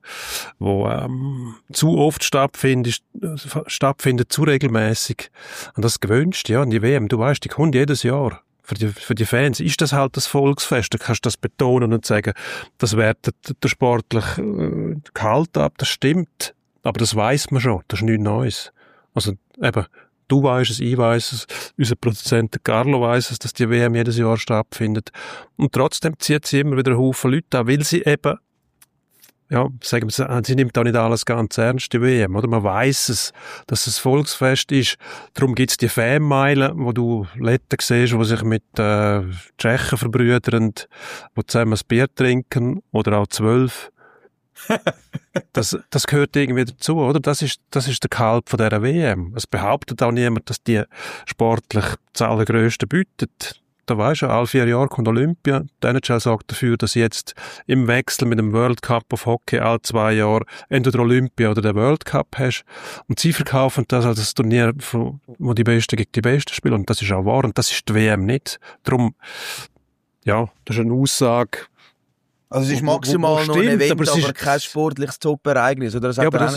zu oft stattfindet, zu regelmäßig. Und das gewünscht, ja. Und die WM, du weißt, die kommt jedes Jahr. Für die Fans ist das halt das Volksfest. Da kannst du das betonen und sagen, das wertet der sportliche Gehalt ab. Das stimmt. Aber das weiss man schon. Das ist nichts Neues. Also, eben, du weisst es, ich weiss es, unser Produzent Carlo weiss es, dass die WM jedes Jahr stattfindet. Und trotzdem zieht sie immer wieder einen Haufen Leute an, weil sie eben, ja, sagen wir, sie nimmt auch nicht alles ganz ernst, die WM, oder? Man weiss es, dass es Volksfest ist. Darum gibt's die Fanmeilen, wo du Leute siehst, die sich mit Tschechen verbrüdern, die zusammen ein Bier trinken, oder auch 12. Das gehört irgendwie dazu, oder? Das ist der Gehalt von dieser WM. Es behauptet auch niemand, dass die sportlich das Allergrößte bietet. Da weisst du, alle 4 Jahre kommt Olympia. Die NHL sorgt dafür, dass jetzt im Wechsel mit dem World Cup of Hockey alle 2 Jahre entweder Olympia oder den World Cup hast. Und sie verkaufen das als das Turnier, wo die Besten gegen die Besten spielen. Und das ist auch wahr. Und das ist die WM nicht. Darum, ja, das ist eine Aussage. Also es ist maximal noch ein Event, aber kein sportliches Top-Ereignis. Oder? Ja, aber das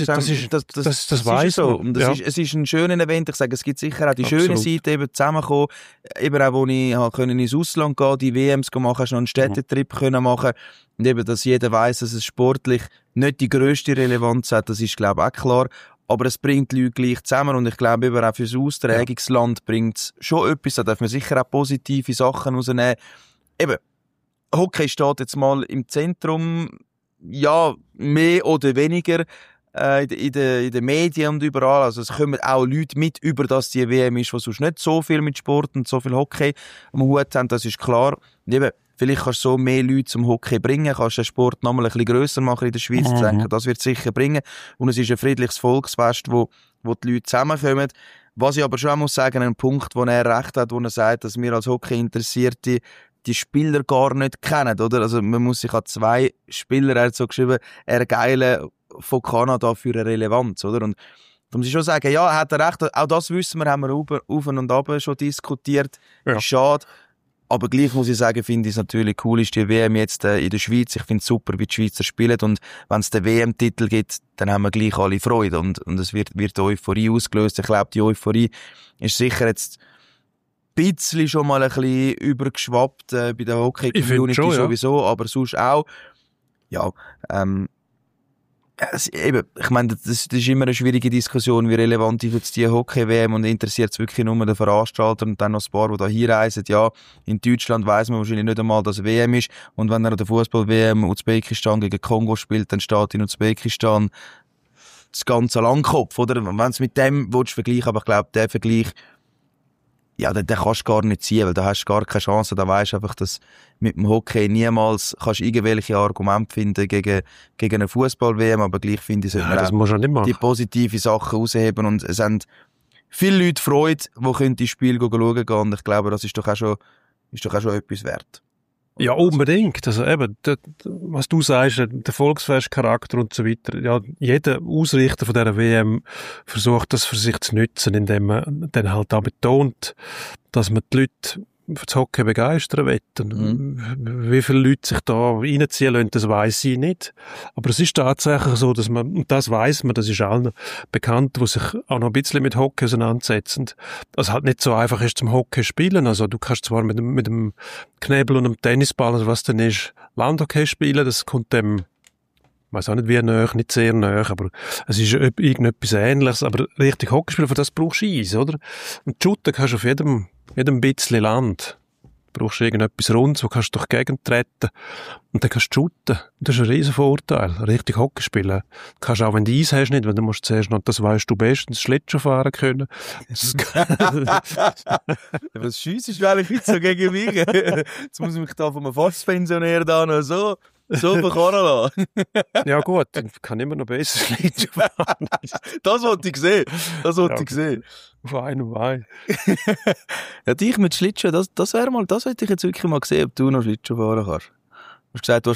weiss so. man. Und es ist ein schönes Event. Ich sage, es gibt sicher auch die schöne Seite, eben zusammenkommen. Eben auch, wo ich ins Ausland gehen, die WMs machen, hast noch einen Städtetrip können machen. Und eben, dass jeder weiss, dass es sportlich nicht die grösste Relevanz hat, das ist, glaube ich, auch klar. Aber es bringt die Leute gleich zusammen und ich glaube, eben auch fürs Austragungsland bringt es schon etwas. Da darf man sicher auch positive Sachen rausnehmen. Eben, Hockey steht jetzt mal im Zentrum, ja, mehr oder weniger in den Medien und überall. Also es kommen auch Leute mit, über das die WM ist, die sonst nicht so viel mit Sport und so viel Hockey am Hut haben, das ist klar. Und eben, vielleicht kannst du so mehr Leute zum Hockey bringen, kannst den Sport nochmal ein bisschen grösser machen in der Schweiz. Ich denke, das wird sicher bringen. Und es ist ein friedliches Volksfest, wo die Leute zusammenkommen. Was ich aber schon auch muss sagen, ein Punkt, wo er recht hat, wo er sagt, dass wir als Hockey-Interessierte die Spieler gar nicht kennen, oder? Also man muss sich an 2 Spieler, er hat so geschrieben, ergeilen von Kanada für eine Relevanz, oder? Und da muss ich schon sagen, ja, hat er recht, auch das wissen wir, haben wir auf und ab schon diskutiert, ja. Schade, aber gleich muss ich sagen, finde ich es natürlich cool, ist die WM jetzt in der Schweiz, ich finde es super, wie die Schweizer spielen und wenn es den WM-Titel gibt, dann haben wir gleich alle Freude und es wird Euphorie ausgelöst. Ich glaube, die Euphorie ist sicher jetzt bisschen schon mal ein bisschen übergeschwappt bei der Hockey-Community sowieso, aber sonst auch. Ja, Eben, ich meine, das ist immer eine schwierige Diskussion, wie relevant ist jetzt die Hockey-WM und interessiert es wirklich nur den Veranstalter und dann noch ein paar, die da hinreisen. Ja, in Deutschland weiss man wahrscheinlich nicht einmal, dass WM ist und wenn er an der Fußball-WM Usbekistan gegen Kongo spielt, dann steht in Usbekistan das ganze Langkopf, oder? Wenn du es mit dem willst vergleichen, aber ich glaube, der Vergleich, ja, den kannst du gar nicht ziehen, weil da hast du gar keine Chance. Da weisst du einfach, dass mit dem Hockey niemals kannst du irgendwelche Argumente finden gegen eine Fußball-WM, aber gleich finde ich, sollte man auch die positiven Sachen rausheben. Und es haben viele Leute Freude, die das Spiel schauen gehen. Und ich glaube, das ist doch auch schon etwas wert. Ja, unbedingt. Also eben, was du sagst, der Volksfestcharakter und so weiter. Ja, jeder Ausrichter von dieser WM versucht, das für sich zu nutzen, indem man dann halt auch betont, dass man die Leute für das Hockey begeistern will. Wie viele Leute sich da reinziehen lassen, das weiss ich nicht. Aber es ist tatsächlich so, dass man, und das weiss man, das ist allen bekannt, die sich auch noch ein bisschen mit Hockey auseinandersetzen, dass es halt nicht so einfach ist zum Hockey spielen. Also du kannst zwar mit dem Knebel und dem Tennisball, also was dann ist, Landhockey spielen, das kommt dem, ich weiss auch nicht wie nahe, nicht sehr nahe, aber es ist irgendetwas Ähnliches. Aber richtig Hockey spielen, für das brauchst du Eis, oder? Und shooten kannst du auf jedem bisschen Land. Du brauchst irgendetwas Rundes, wo kannst du durch die Gegend treten. Und dann kannst du shooten. Das ist ein riesen Vorteil. Richtig Hockey spielen. Du kannst auch, wenn du Eis hast, nicht, weil du musst zuerst noch, das weisst du bestens, Schlittschuh fahren können. Was schiessest du eigentlich so gegen mich? Jetzt muss ich mich da von einem Fastpensionär da noch so bekommen lassen. Ja gut, dann kann immer noch besser Schlittschuh fahren. Das wollte ich sehen. Ich sehen. Auf einen Wein. Ja, dich mit Schlittschuh, das hätte ich jetzt wirklich mal gesehen, ob du noch Schlittschuh fahren kannst. Du hast gesagt, du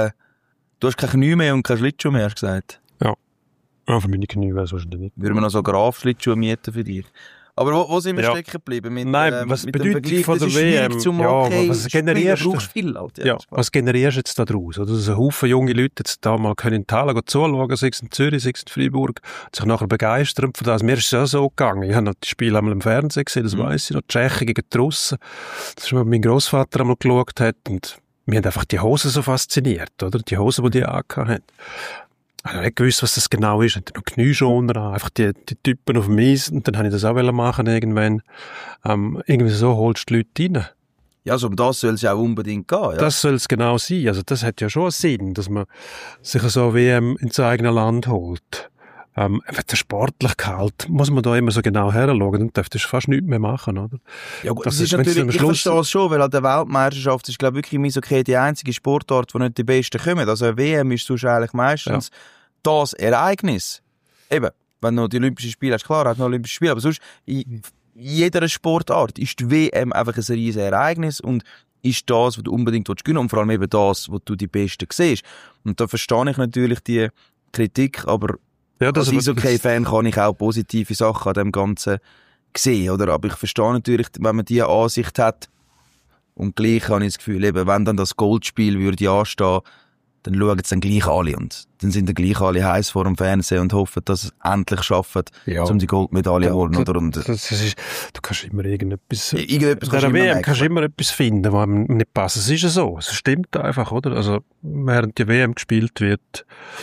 hast kein Knie mehr und kein Schlittschuh mehr, hast du gesagt. Ja, für meine Knie wäre es wahrscheinlich nicht. Würden wir noch so Graf-Schlittschuhe mieten für dich? Aber wo sind wir stecken geblieben? Was bedeutet von der WM? Zum Hockey, was generierst du? Viel halt, was generierst du jetzt da draus? Oder dass ein Haufen junge Leute jetzt da mal können in Thalen zuschauen, sei es in Zürich, sei es in Freiburg, sich nachher begeistern von das. Mir ist es ja so gegangen. Ich habe noch das Spiel einmal im Fernsehen gesehen, das weiss ich noch. Tschechen gegen die Russen. Das ist, was mein Grossvater einmal geschaut hat. Und mir haben einfach die Hosen so fasziniert, oder? Die Hosen, die angehabt haben. Ich habe nicht gewusst, was das genau ist. Ich hatte noch Knieschoner an, einfach die Typen auf dem Eis. Und dann habe ich das auch machen irgendwann. Irgendwie so holst du die Leute rein. Ja, also um das soll es auch unbedingt gehen. Ja. Das soll es genau sein. Also das hat ja schon einen Sinn, dass man sich so WM ins eigene Land holt. Wenn der Sportlichkeit muss man da immer so genau heranschauen, dann darfst du fast nichts mehr machen, oder? Ja gut, das ist natürlich, ich verstehe es schon, weil an der Weltmeisterschaft ist, glaube ich, wirklich im Eishockey die einzige Sportart, wo nicht die Besten kommen. Also eine WM ist sonst eigentlich meistens das Ereignis. Eben, wenn du noch die Olympischen Spiele hast, klar, hat noch Olympische Spiele, aber sonst in jeder Sportart ist die WM einfach ein riesiges Ereignis und ist das, was du unbedingt gewinnen willst und vor allem eben das, wo du die Besten siehst. Und da verstehe ich natürlich die Kritik, aber als Eishockey-Fan kann ich auch positive Sachen an dem Ganzen sehen, oder? Aber ich verstehe natürlich, wenn man diese Ansicht hat, und gleich habe ich das Gefühl, eben, wenn dann das Goldspiel würde anstehen, dann schauen es dann gleich alle und dann sind dann gleich alle heiß vor dem Fernsehen und hoffen, dass es endlich schaffen, um die Goldmedaille zu holen, oder? Und du kannst immer irgendetwas kannst du immer etwas finden, was einem nicht passt. Es ist ja so. Es stimmt einfach, oder? Also, während die WM gespielt wird,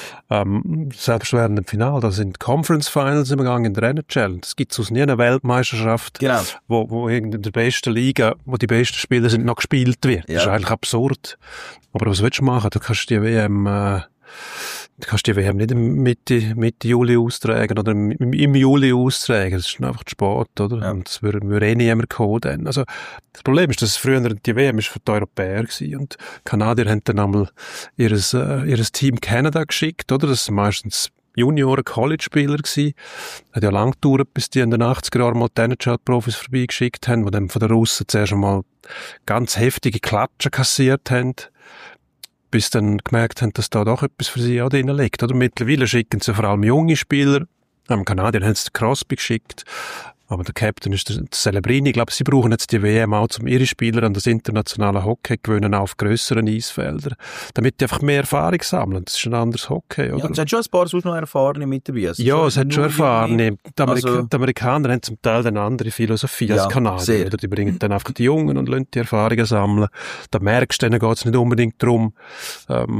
selbst während dem Finale, da sind Conference Finals im Gang in der NHL. Das gibt es aus nie einer Weltmeisterschaft, wo in der besten Liga, wo die besten Spieler sind, noch gespielt wird. Ja. Das ist eigentlich absurd. Aber was willst du machen? Du kannst die WM nicht Mitte Juli austragen oder im Juli austragen. Das ist einfach zu spät, oder? Ja. Und das würde niemand kommen dann. Also, das Problem ist, dass früher die WM ist für die Europäer gewesen. Und die Kanadier haben dann einmal ihres Team Canada geschickt, oder? Das sind meistens Junioren-College-Spieler gewesen. Hat ja lang gedauert, bis die in den 80er Jahren mal die NHL-Profis vorbeigeschickt haben, die dann von den Russen zuerst einmal ganz heftige Klatschen kassiert haben, bis dann gemerkt haben, dass da doch etwas für sie auch drin liegt. Oder mittlerweile schicken sie vor allem junge Spieler. Am Kanadier haben sie den Crosby geschickt. Aber der Captain ist der Celebrini. Ich glaube, sie brauchen jetzt die WM auch, um ihre Spieler an das internationale Hockey gewöhnen, auf grösseren Eisfeldern. Damit die einfach mehr Erfahrung sammeln. Das ist ein anderes Hockey, oder? Ja, es hat schon ein paar sonst noch Erfahrene mit dabei. Also ja, es hat schon Erfahrene. Die Amerikaner haben zum Teil eine andere Philosophie als Kanadier. Oder die bringen dann einfach die Jungen und lassen die Erfahrungen sammeln. Da merkst du, denen geht es nicht unbedingt darum,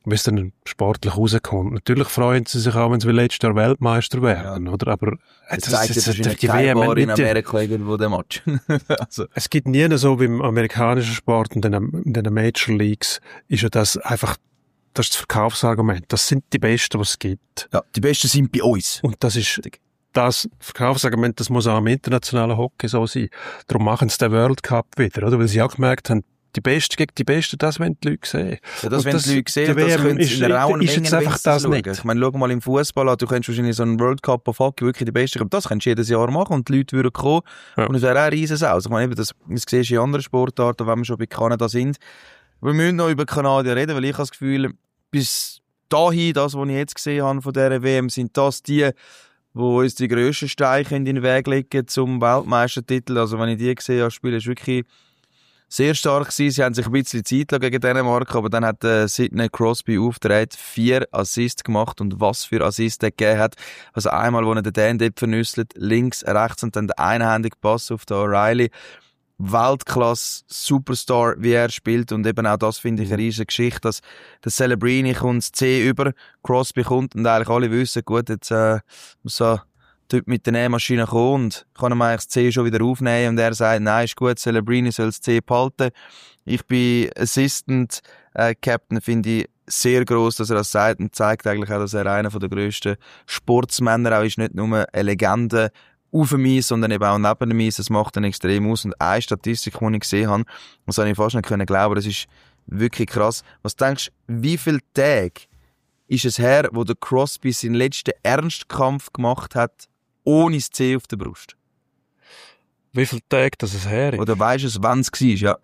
wie es dann sportlich rauskommt. Natürlich freuen sie sich auch, wenn sie wie letztes Jahr Weltmeister werden, oder? Aber das zeigt jetzt wahrscheinlich die WM in Amerika irgendwo den Match. Also. Es gibt nie so wie im amerikanischen Sport und in den Major Leagues ist ja das einfach, das ist das Verkaufsargument. Das sind die Besten, was es gibt. Ja, die Besten sind bei uns. Und das ist das Verkaufsargument, das muss auch im internationalen Hockey so sein. Darum machen sie den World Cup wieder, oder? Weil sie auch gemerkt haben, die Besten gegen die Besten, das wollen die Leute sehen. Ja, das wollen die Leute sehen, das können sie in einer rauen Menge jetzt einfach das schauen. nicht. Ich meine, schau mal im Fußball an, du könntest wahrscheinlich so einen World Cup of Hockey wirklich die Besten, aber das kannst du jedes Jahr machen und die Leute würden kommen und es wäre auch riesig aus. Ich meine, das siehst du in anderen Sportarten, wenn wir schon bei Kanada sind. Wir müssen noch über Kanadier reden, weil ich habe das Gefühl, bis dahin, das, was ich jetzt gesehen habe von dieser WM, sind das die uns die grössten Steine in den Weg legen zum Weltmeistertitel. Also wenn ich die gesehen habe, spielen ist wirklich sehr stark gewesen. Sie haben sich ein bisschen Zeit gegen Dänemark, aber dann hat Sidney Crosby aufgedreht, 4 Assists gemacht und was für Assists er gegeben hat. Also einmal, wo er den Dan dort vernüsselt, links, rechts und dann der einhändige Pass auf den O'Reilly. Weltklasse Superstar, wie er spielt und eben auch das finde ich eine riesige Geschichte, dass der Celebrini kommt das C über, Crosby kommt und eigentlich alle wissen, gut, jetzt muss er dort mit der Nähmaschine kommen und kann ihm eigentlich das C schon wieder aufnehmen und er sagt, nein, ist gut, Celebrini soll das C behalten. Ich bin Assistant Captain, finde ich sehr gross, dass er das sagt und zeigt eigentlich auch, dass er einer der grössten Sportsmänner auch ist, nicht nur eine Legende auf dem Eis, sondern eben auch neben dem Eis. Das macht ihn extrem aus. Und eine Statistik, die ich gesehen habe, das habe ich fast nicht glauben, das ist wirklich krass. Was denkst du, wie viele Tage ist es her, wo der Crosby seinen letzten Ernstkampf gemacht hat, ohne das C auf der Brust? Wie viele Tage das es her ist? Oder weisst du, wann es war? Ja.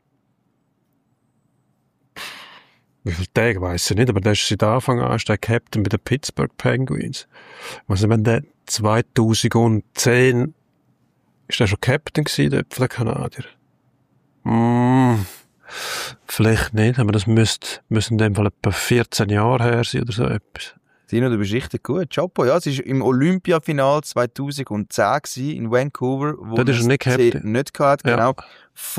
Wie viele Tage weiss ich nicht, aber der ist seit Anfang an der Captain bei den Pittsburgh Penguins. Also wenn der 2010 ist der schon Captain gewesen, dort von den Kanadier? Vielleicht nicht, aber das müsste in dem Fall etwa 14 Jahre her sein oder so etwas. Dino, du bist richtig gut. Chapeau, ja, es war im Olympiafinal 2010 in Vancouver, wo das ist nicht Captain. Nicht gehabt, genau. Ja.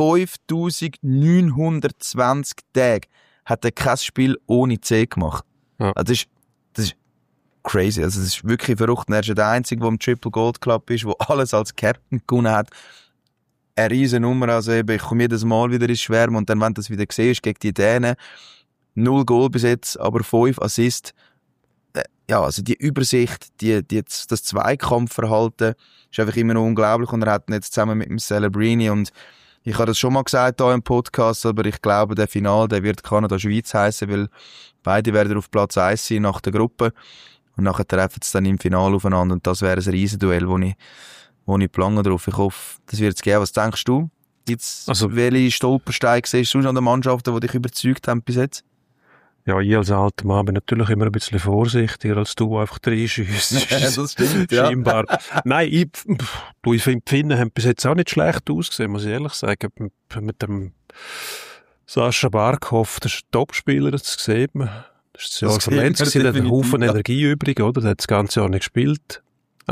5920 Tage hat er kein Spiel ohne C gemacht. Ja. Also das ist crazy. Also das ist wirklich verrückt. Er ist ja der Einzige, der im Triple Gold Club ist, der alles als Captain gewonnen hat. Eine riesen Nummer. Also eben, ich komme jedes Mal wieder ins Schwärmen und dann, wenn du das wieder siehst, gegen die Dänen, 0 Goal bis jetzt, aber 5 Assists. Ja, also die Übersicht, das Zweikampfverhalten ist einfach immer noch unglaublich und er hat ihn jetzt zusammen mit dem Celebrini und ich habe das schon mal gesagt hier im Podcast, aber ich glaube, der Final, der wird Kanada-Schweiz heissen, weil beide werden auf Platz 1 sein nach der Gruppe und nachher treffen sie dann im Finale aufeinander und das wäre ein Riesenduell, wo ich plange drauf. Ich hoffe, das wird es geben. Was denkst du? Welche Stolpersteine siehst du an den Mannschaften, die dich überzeugt haben bis jetzt? Ja, ich als alter Mann bin natürlich immer ein bisschen vorsichtiger als du, einfach reinschiessst. Das stimmt, ja. Scheinbar. Nein, ich finde, die Finnen haben bis jetzt auch nicht schlecht ausgesehen, muss ich ehrlich sagen. Mit dem Sascha Barkov, das ist ein Topspieler, das sieht man. Das ist das Jahr verletzt gewesen, der hat einen Haufen Energie übrig, oder? Der hat das ganze Jahr nicht gespielt.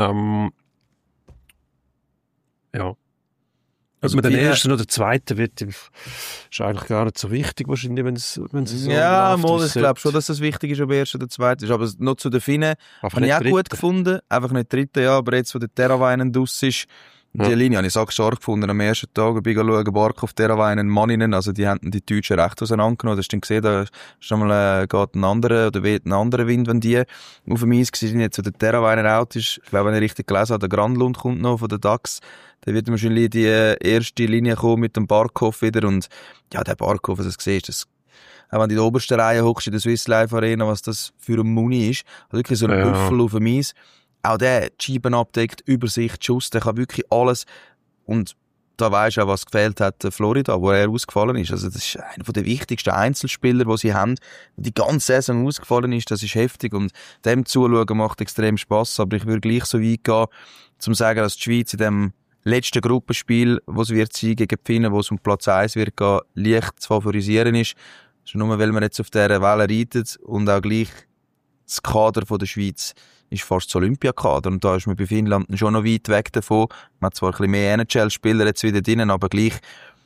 Ja. Also ob man den ersten oder zweiten wird, ist eigentlich gar nicht so wichtig, wahrscheinlich, wenn es so ja, läuft. Ich glaube schon, dass das wichtig ist, ob erster oder zweiter ist. Aber noch zu den Finnen habe ich auch gut gefunden. Einfach nicht dritte, ja, aber jetzt, wo der Teravainen draus ist, die Linie habe ich so stark gefunden. Am ersten Tag bin ich schauen, Barkov, Teravainen, Manninen, also die haben die Deutschen recht auseinandergenommen. Das hast du gesehen, da ist schon mal, geht ein anderer, oder weht ein anderer Wind, wenn die auf dem Eis sind. Jetzt, wo der Teravainen out ist, ich glaube, wenn ich richtig gelesen habe, der Granlund kommt noch von den Ducks. Dann wird wahrscheinlich die erste Linie kommen mit dem Barkov wieder. Und ja, der Barkov, was du siehst, das, auch wenn du in der obersten Reihe hockst in der Swiss Life Arena, was das für ein Muni ist. Also wirklich so ein Büffel auf dem Eis. Auch der, die Scheiben abdeckt, Übersicht, Schuss, der kann wirklich alles. Und da weisst du auch, was gefehlt hat, Florida, wo er ausgefallen ist. Also das ist einer der wichtigsten Einzelspieler, die sie haben. Die ganze Saison ausgefallen ist, das ist heftig. Und dem zuschauen macht extrem Spass. Aber ich würde gleich so weit gehen, zum sagen, dass die Schweiz in dem letzten Gruppenspiel, wo es wird sein, gegen die Finnen, wo es um Platz 1 wird gehen, leicht zu favorisieren ist. Schon nur, weil man jetzt auf dieser Welle reitet und auch gleich das Kader von der Schweiz ist fast das Olympiakader. Und da ist man bei Finnland schon noch weit weg davon. Man hat zwar ein bisschen mehr NHL-Spieler jetzt wieder drinnen, aber gleich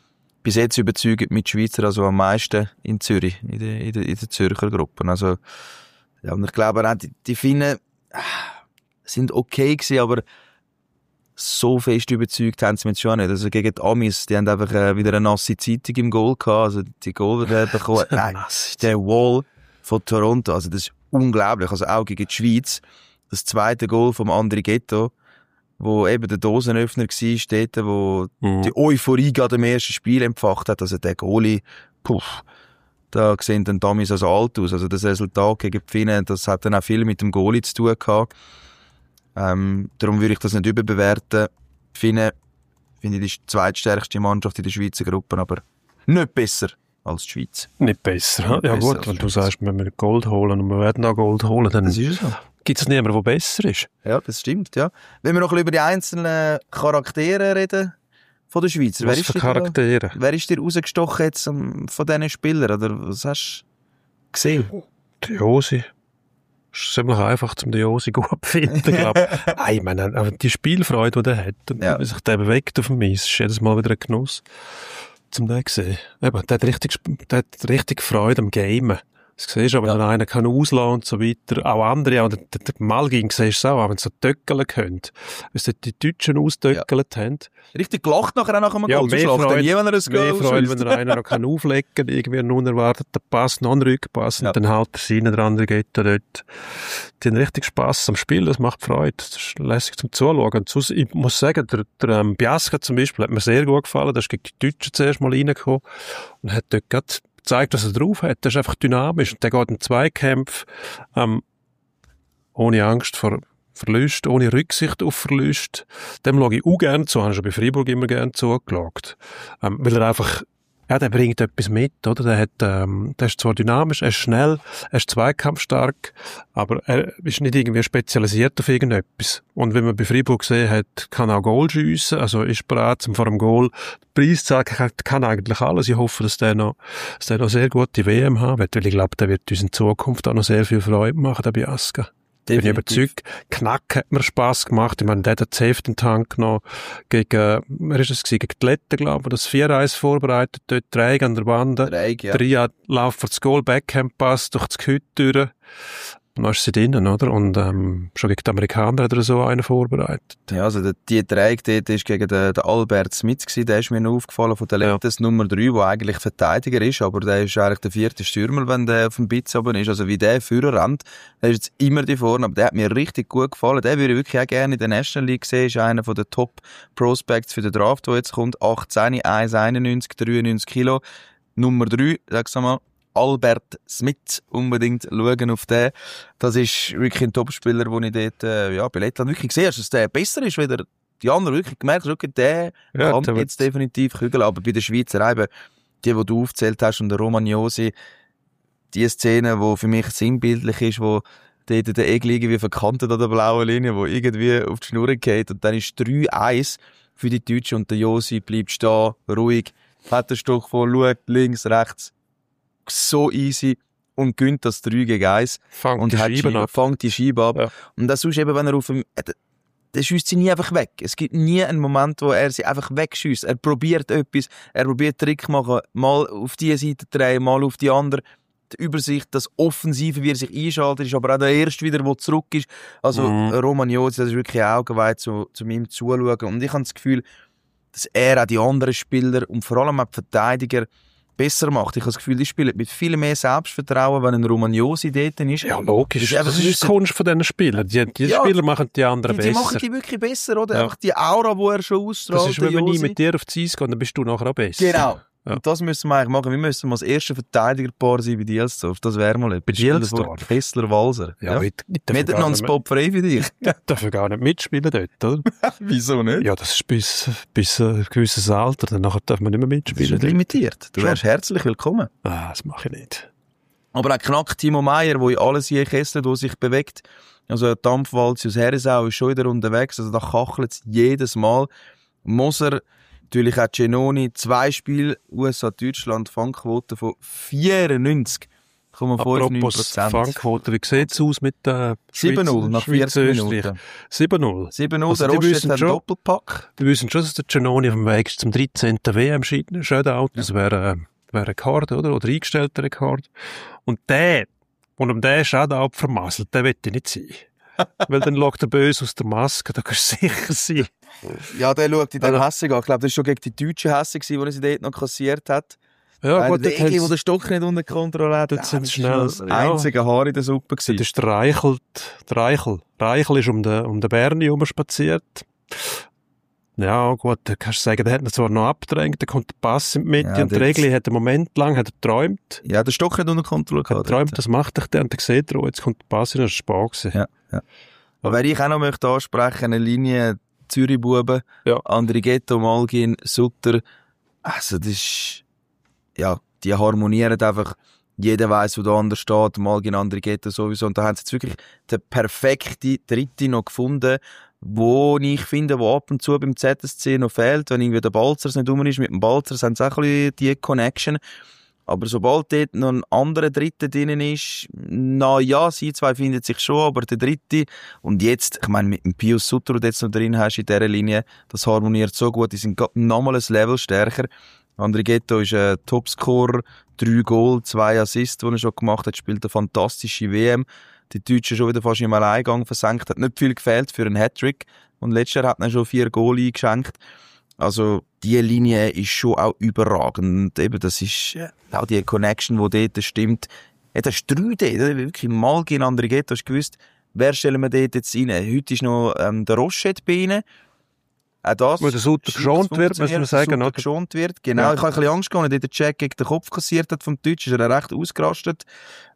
bis jetzt überzeugt mit Schweizer also am meisten in Zürich, in der Zürcher Gruppe. Also, ja, und ich glaube auch, die Finnen sind okay gewesen, aber so fest überzeugt haben sie mich schon nicht. Also gegen die Amis, die haben einfach wieder eine nasse Zeitung im Goal gehabt. Also die Goal bekommen. Nein, der Wall von Toronto, also das ist unglaublich. Also auch gegen die Schweiz, das zweite Goal vom André Ghetto, wo eben der Dosenöffner war, dort, wo die Euphorie gerade im ersten Spiel empfacht hat. Also der Goalie, da sehen dann Damis also alt aus. Also das Resultat gegen die Finnen, das hat dann auch viel mit dem Goalie zu tun gehabt. Darum würde ich das nicht überbewerten. Die Finnen, finde ich, die zweitstärkste Mannschaft in der Schweizer Gruppe, aber nicht besser als die Schweiz. Nicht besser. Ja gut, wenn du sagst, wenn wir Gold holen und wir werden auch Gold holen, dann gibt es niemanden, der besser ist. Ja, das stimmt, ja. Wenn wir noch über die einzelnen Charaktere reden von der Schweizer. Was für Charaktere? Wer ist dir rausgestochen jetzt von diesen Spielern? Oder was hast du gesehen? Die Josi. Es ist ziemlich einfach, um den Josi gut zu finden, glaube ich. Ich meine, die Spielfreude, die er hat, und wie sich der bewegt auf dem Eis, ist jedes Mal wieder ein Genuss, zum den zu sehen. Eben, der hat richtig Freude am Gamen. Das siehst du, aber wenn einer kann auslassen und so weiter. Auch andere, auch der Malgin siehst du auch, wenn sie so töckeln können. Wenn sie die Deutschen austöckelt haben. Richtig gelacht nachher auch nach einem Goal. Mehr Freude, wenn er einer noch kann auflegen kann, irgendwie einen unerwarteten Pass, noch einen Rückpass, und dann halt der eine oder andere geht da dort. Die haben richtig Spass am Spiel, das macht Freude. Das ist lässig zum Zuschauen. Und sonst, ich muss sagen, der Biasca zum Beispiel hat mir sehr gut gefallen. Der ist gegen die Deutschen zuerst mal reingekommen und hat dort gerade zeigt, was er drauf hat. Der ist einfach dynamisch. Und der geht in Zweikämpfe, ohne Angst vor Verlust, ohne Rücksicht auf Verlust. Dem schaue ich auch gerne zu. Habe schon bei Freiburg immer gerne zugeschaut. Weil er einfach, der bringt etwas mit, oder? Der ist zwar dynamisch, er ist schnell, er ist zweikampfstark, aber er ist nicht irgendwie spezialisiert auf irgendetwas. Und wenn man bei Freiburg gesehen hat, kann auch Goal schiessen, also ist bereit, vor dem Goal Preis zu sagen, kann eigentlich alles. Ich hoffe, dass der noch sehr gute WM haben wird, weil ich glaube, der wird uns in Zukunft auch noch sehr viel Freude machen, der Biasca. Bin ich überzeugt. Knack hat mir Spass gemacht. Ich meine, der hat das Heft in den Tank genommen gegen die Letten, glaube ich, das 4-1 vorbereitet, dort Dreieck an der Bande. Dreieck Lauf für das Goal, Backhand-Pass durch das Gehüt durch. Und dann ist sie drinnen, oder? Und schon gegen die Amerikaner hat er so einen vorbereitet. Ja, also die Dreieck dort war gegen den Albert Smith gewesen. Der ist mir noch aufgefallen von der Lettens Nummer 3, der eigentlich Verteidiger ist, aber der ist eigentlich der 4. Stürmer, wenn der auf dem Bitz oben ist. Also wie der Führer rennt, der ist jetzt immer die vorne, aber der hat mir richtig gut gefallen. Der würde ich wirklich auch gerne in der National League sehen. Ist einer von den Top Prospects für den Draft, der jetzt kommt. 18, 1,91, 93 Kilo. Nummer 3, sag's mal. Albert Smith, unbedingt schauen auf den. Das ist wirklich ein Topspieler, den ich dort, bei Lettland wirklich sehe, dass der besser ist, wie die anderen wirklich gemerkt haben, der kann jetzt definitiv kügeln. Aber bei den Schweizer eben, die du aufgezählt hast, und der Romagnosi, die Szene, die für mich sinnbildlich ist, wo dort der Egel irgendwie verkantet an der blauen Linie, wo irgendwie auf die Schnur geht, und dann ist 3-1 für die Deutschen, und der Josi bleibt stehen, ruhig, hat den Stock vor, schaut links, rechts, so easy und gönnt das 3-1 fangt die Scheibe ab. Ja. Und das ist eben, wenn er auf dem, der schießt sie nie einfach weg. Es gibt nie einen Moment, wo er sie einfach wegschießt. Er probiert etwas, er probiert Trick machen, mal auf die Seite drehen, mal auf die andere. Die Übersicht, das Offensive, wie er sich einschaltet, ist aber auch der Erste wieder, der zurück ist. Also Romagnosi, das ist wirklich ein Augenweid zu ihm zuschauen. Und ich habe das Gefühl, dass er auch die anderen Spieler und vor allem auch die Verteidiger besser macht. Ich habe das Gefühl, die spielen mit viel mehr Selbstvertrauen, wenn ein Romagnosi dort ist. Ja, logisch. Das ist die Kunst von diesen Spielern. Die Spieler machen die anderen besser. Die machen die wirklich besser, oder? Ja. Einfach die Aura, die er schon ausstrahlt. Das ist, wenn man nie mit dir auf die Eis geht, dann bist du nachher auch besser. Genau. Ja. Und das müssen wir eigentlich machen. Wir müssen mal das erste Verteidigerpaar sein bei Dielsdorf. Das wäre mal etwas. Bei Dielsdorf? Kessler-Walser. Ja. Wir hätten noch einen Spot frei für dich. Dürfen gar nicht mitspielen dort, oder? Wieso nicht? Ja, das ist bis ein gewisses Alter. Danach darf man nicht mehr mitspielen. Das ist limitiert. Du wärst herzlich willkommen. Das mache ich nicht. Aber auch Knack Timo Meier, der in alles hier Kessler, der sich bewegt. Also ein Dampfwalz aus Herisau ist schon wieder unterwegs. Also da kachelt es jedes Mal. Moser, natürlich auch Genoni, 2 Spiele, USA-Deutschland, Fangquote von 94. Apropos 0,59%. Fangquote, wie sieht es aus mit der 7-0 nach 40 Minuten. 7-0. 7-0, Also, der die Rost wissen hat einen schon- Doppelpack. Wir wissen schon, dass der Giannoni auf dem Weg ist zum 13. WM-Shootout. Das wäre Rekord, oder eingestellter Rekord. Und der um den Shootout vermasselt, der will ich nicht sein. Weil dann schaut er böse aus der Maske, da kannst du sicher sein. Ja, der schaut in den Also- Hässig an. Ich glaube, das war schon gegen die Deutschen hässig, die er sie dort noch kassiert hat. Ja, gut, der dort Egi, hat's- der den Stock nicht unter Kontrolle hat, dort sind das schnell- war das ja. einzige Haar in der Suppe. Das ist der Reichel. Reichel ist um den Berni spaziert. Ja, gut, da kannst du sagen, der hat ihn zwar noch abgedrängt, da kommt der Pass in die Mitte Ja, und der dort- Regli hat einen Moment lang geträumt. Ja, der Stock nicht unter Kontrolle Er gehabt. träumt, das macht dich der und dann sieht er, oh, jetzt kommt der Pass in, das war Spaß gewesen. Ja. Aber wer ich auch noch möchte ansprechen, eine Linie Zürich-Buben, Ja. Andrighetto, Malgin, Sutter. Also das ist, ja, die harmonieren einfach. Jeder weiss, wo der andere steht, Malgin, Andrighetto sowieso. Und da haben sie jetzt wirklich den perfekten Dritte noch gefunden, wo ich finde, wo ab und zu beim ZSC noch fehlt, wenn irgendwie der Balzers nicht rum ist. Mit dem Balzers haben sie auch ein bisschen die Connection. Aber sobald dort noch ein anderer Dritter drinnen ist, na ja, sie zwei finden sich schon, aber der Dritte, und jetzt, ich meine, mit dem Pius Sutter, den du jetzt noch drin hast in dieser Linie, das harmoniert so gut, die sind nochmal ein Level stärker. Andrighetto ist ein Topscorer, 3 Goal, 2 Assists, die er schon gemacht hat, spielt eine fantastische WM. Die Deutschen schon wieder fast im Alleingang versenkt, hat nicht viel gefehlt für einen Hattrick, und letztes Jahr hat er schon 4 Goal eingeschenkt. Also, die Linie ist schon auch überragend. Und eben, das ist auch die Connection, die dort stimmt. Ja, das ist 3 dort, oder? Wirklich mal gegen Andrighetto, hast du gewusst, wer stellen wir dort jetzt rein? Heute ist noch der Roschet bei ihnen. Auch das. Wo der Sutter geschont wird, müssen wir sagen, Sutter oder? geschont wird. Genau, Ja. ich habe ein bisschen Angst gehabt, als der Check gegen den Kopf kassiert hat vom Deutsch, ist er recht ausgerastet.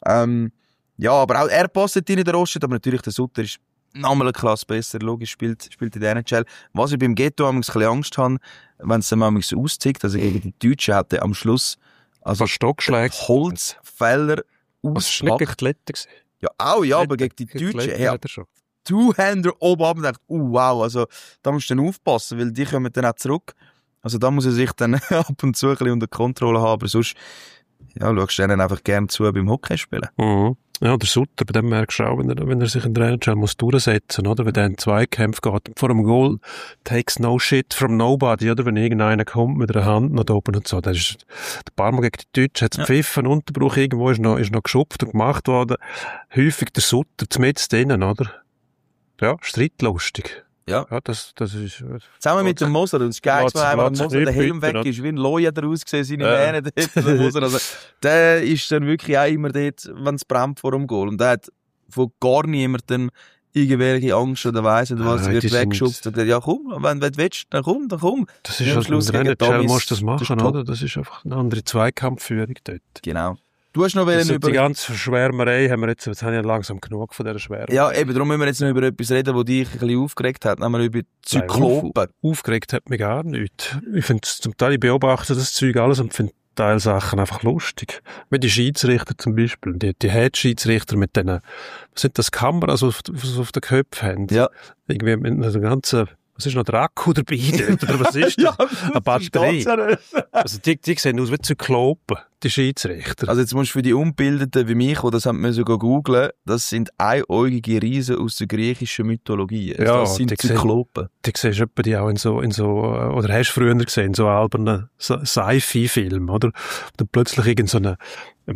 Ja, aber auch er passt rein, der Roschet, aber natürlich der Sutter ist nochmal eine Klasse besser, logisch, spielt in der NHL. Was ich beim Ghetto ein bisschen Angst habe, wenn es dann manchmal so auszieht, also gegen die Deutschen hat er am Schluss, also Was Stockschläge. Holzfäller Was war nicht gegen auspackt. die Letten gewesen? Ja, auch, ja, aber gegen die Deutschen, Letten ja, hat er schon. Two-Hander oben ab und denkt, wow, also da musst du dann aufpassen, weil die kommen dann auch zurück. Also da muss er sich dann ab und zu ein bisschen unter Kontrolle haben, aber sonst, ja, schaust du denen einfach gerne zu beim Hockeyspielen. Mhm. Ja, der Sutter, bei dem merkst du auch, wenn er sich in der NHL muss durchsetzen, oder? Wenn er in Zweikampf geht, vor dem Goal, takes no shit from nobody, oder? Wenn irgendeiner kommt mit einer Hand nach oben und so, das ist, der paar Mal gegen die Deutschen hat's Pfiff, ein Unterbruch irgendwo ist noch geschupft und gemacht worden. Häufig der Sutter, zumindest drinnen, oder? Ja, streitlustig. Ja. Ja, das ist, Zusammen mit dem Moser, und das Geilste war einfach, wenn Platz Moser der Helm Knüppel, weg ist, wie ein Loi hat er ausgesehen, seine Ja. Mähne dort, der Moser, also der ist dann wirklich auch immer dort, wenn es brennt vor dem Goal, und der hat von gar niemandem irgendwelche Angst oder weiss nicht was, Ja, wird die sind- weggeschubst und gesagt, ja komm, wenn du willst, dann komm. das Ja, ist am halt, Schluss in der gegen NHL Davis, musst du das das machen, ist top. oder? Das ist einfach eine andere Zweikampfführung dort. Genau. Du hast noch Also über... die ganze Schwärmerei haben wir jetzt haben ja langsam genug von dieser Schwärmerei. Ja, eben, darum müssen wir jetzt noch über etwas reden, das dich ein bisschen aufgeregt hat, nämlich über Zyklopen. Aufgeregt hat mich gar nicht. Ich finde zum Teil, ich beobachte das Zeug alles und finde Teilsachen einfach lustig. Wie die Schiedsrichter zum Beispiel, die Head-Schiedsrichter mit denen, was sind das, Kameras, die auf den Köpfen haben? Ja. Irgendwie mit einer ganzen, was ist noch, der Akku dabei dort, oder was ist das? Eine Batterie. Also die sehen aus wie Zyklopen, die Schiedsrichter. Also jetzt musst du für die Unbildeten wie mich, die das haben müssen googlen, das sind einäugige Riesen aus der griechischen Mythologie. Also Ja, das sind die sehen- Zyklopen. Die siehst du etwa die auch in so, oder hast du früher gesehen, in so albernen Sci-Fi-Filmen, oder? Und dann plötzlich irgend so eine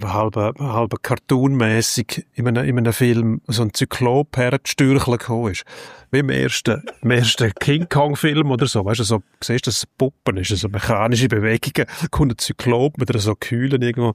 halbe Cartoon-mässig in einem Film so ein Zyklop hergestürchelt gekommen ist. Wie im ersten King Kong-Film oder so. Weißt du, so, siehst du, dass es Puppen ist, so mechanische Bewegungen. Da kommt ein Zyklop mit so Kühlen irgendwo,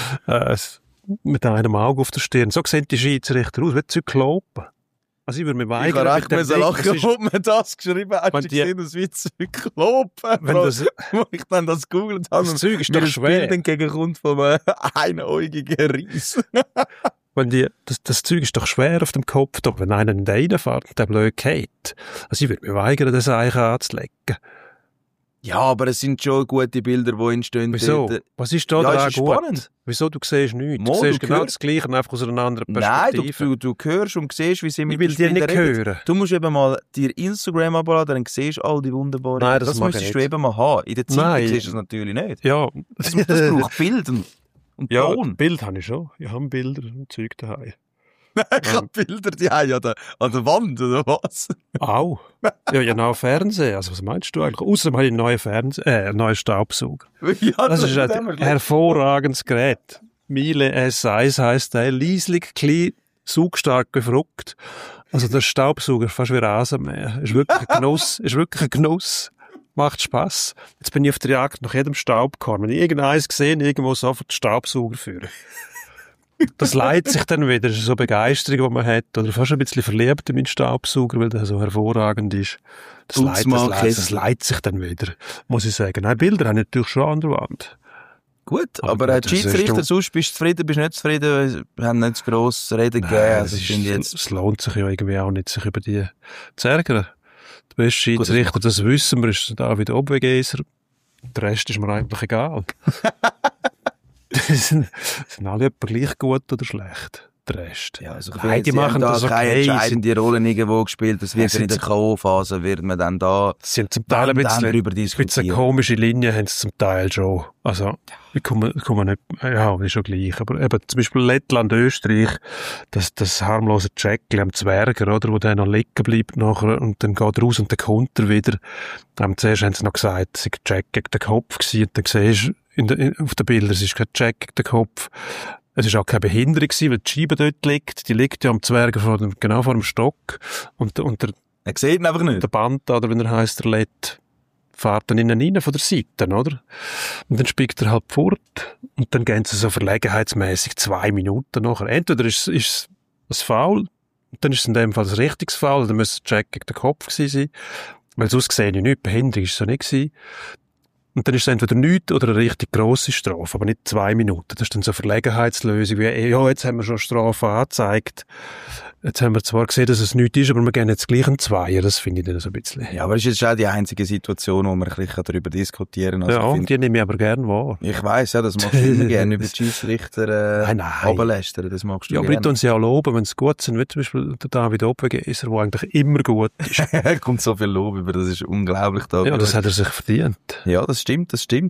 mit einem Auge auf der Stirn. So sehen die Schiedsrichter aus, wie Zyklopen. Also ich würde mir Ich weigern. habe recht mit dem müssen Ding. lachen, Das ist- ob man das geschrieben hat. Wenn Ich die- gesehen, das wie Zyklopen. Wenn das- Wo ich dann das gegoogelt habe. Das Zeug ist mir doch ein schwer. Bild entgegenkommt von einem einäugigen Ries. Wenn das Zeug ist doch schwer auf dem Kopf, doch, wenn einer nicht reinfährt und der blöd geht. Also ich würde mir weigern, das Eichen anzulegen. Ja, aber es sind schon gute Bilder, die entstehen. Wieso? dort. Was ist da Ja, dran ist gut? spannend. Wieso? Du siehst nichts. Mo, Du siehst du genau hörst- das Gleiche, einfach aus einer anderen Nein, Perspektive. du hörst und siehst, wie sie Ich mit will den dir nicht Spielern reden. hören. Du musst eben mal dir Instagram abladen, dann siehst du all die wunderbaren... Nein, das mag ich müsstest du nicht. eben mal haben. In der Zeitung Nein. siehst du das natürlich nicht. Ja. Das braucht Bild. Und und Ja, Ton. Bild habe ich schon. Ich habe Bilder und Zeug daheim. Ich habe Bilder die haben an der Wand, oder was? Au. Ja, ja, noch Fernsehen. Also, was meinst du eigentlich? Außerdem habe ich einen neuen Staubsauger. Ja, Das ist ein hervorragendes Gerät. Miele S1 heisst der. Leislich, klein, saugstark befrugt. Also, der Staubsauger fast wie Rasenmäher. Ist wirklich ein Genuss. Ist wirklich ein Genuss. Macht Spass. Jetzt bin ich auf der Jagd nach jedem Staubkorn. Wenn ich irgendeins gesehen, irgendwo sofort Staubsauger führen. Das leidet sich dann wieder. Das ist so eine Begeisterung, die man hat. Oder fast ein bisschen verliebt in meinen Staubsauger, weil der so hervorragend ist. Das leidet sich dann wieder, muss ich sagen. Nein, Bilder habe ich natürlich schon an der Wand. Gut, aber die Schiedsrichter, sonst bist du zufrieden, bist du nicht zufrieden, wir haben nicht zu gross Reden gegeben. Also es lohnt sich ja irgendwie auch nicht, sich über die zu ärgern. Der beste Schiedsrichter, das wissen wir, ist David Obwegeser. Der Rest ist mir eigentlich egal. Die sind alle etwa gleich gut oder schlecht. Der Rest. Ja, also beide machen das okay. Keine entscheidende Rolle irgendwo gespielt. Das wird in der K.O.-Phase, wird man dann da sie haben zum Teil ein bisschen komische Linien haben sie zum Teil schon. Also, ich komme nicht, ja, ist schon gleich. Aber eben, zum Beispiel Lettland, Österreich, das harmlose Jackli am Zwerger, oder, wo der noch liegen bleibt nachher, und dann geht er raus und dann kommt er wieder. Zuerst haben sie noch gesagt, es sei Jack gegen den Kopf gewesen, und dann siehst du auf den Bildern, es ist kein Jack gegen den Kopf. Es war auch keine Behinderung gewesen, weil die Scheibe dort liegt. Die liegt ja am Zwerger genau vor dem Stock. Und er sieht ihn einfach nicht. Der Band, oder wie er heisst, der Lett, fährt dann innen rein von der Seite, oder? Und dann spiegt er halt fort. Und dann gehen sie so verlegenheitsmässig 2 Minuten nachher. Entweder ist es ein Foul, und dann ist es in dem Fall ein richtiges Foul, dann müsste Jack gegen den Kopf gewesen sein. Weil sonst sehe ich nicht, Behinderung ist es so nicht gewesen. Und dann ist es entweder nichts oder eine richtig grosse Strafe, aber nicht 2 Minuten. Das ist dann so eine Verlegenheitslösung, wie, ja, jetzt haben wir schon Strafe angezeigt. Jetzt haben wir zwar gesehen, dass es nichts ist, aber wir gehen jetzt gleich einen Zweier. Das finde ich dann so ein bisschen. Ja, aber das ist jetzt auch die einzige Situation, wo man ein bisschen darüber diskutieren kann. Also ja, die nehme ich aber gerne wahr. Ich weiss, ja, das machst du immer gerne, über die Schiedsrichter runterlästern. Das magst du ja, gerne. aber die tun sie auch loben, wenn sie gut sind, wie zum Beispiel der David Obwegeser, der eigentlich immer gut ist. Er kommt so viel Lob über, das ist unglaublich. Ja, das hat er sich verdient. Ja, das stimmt.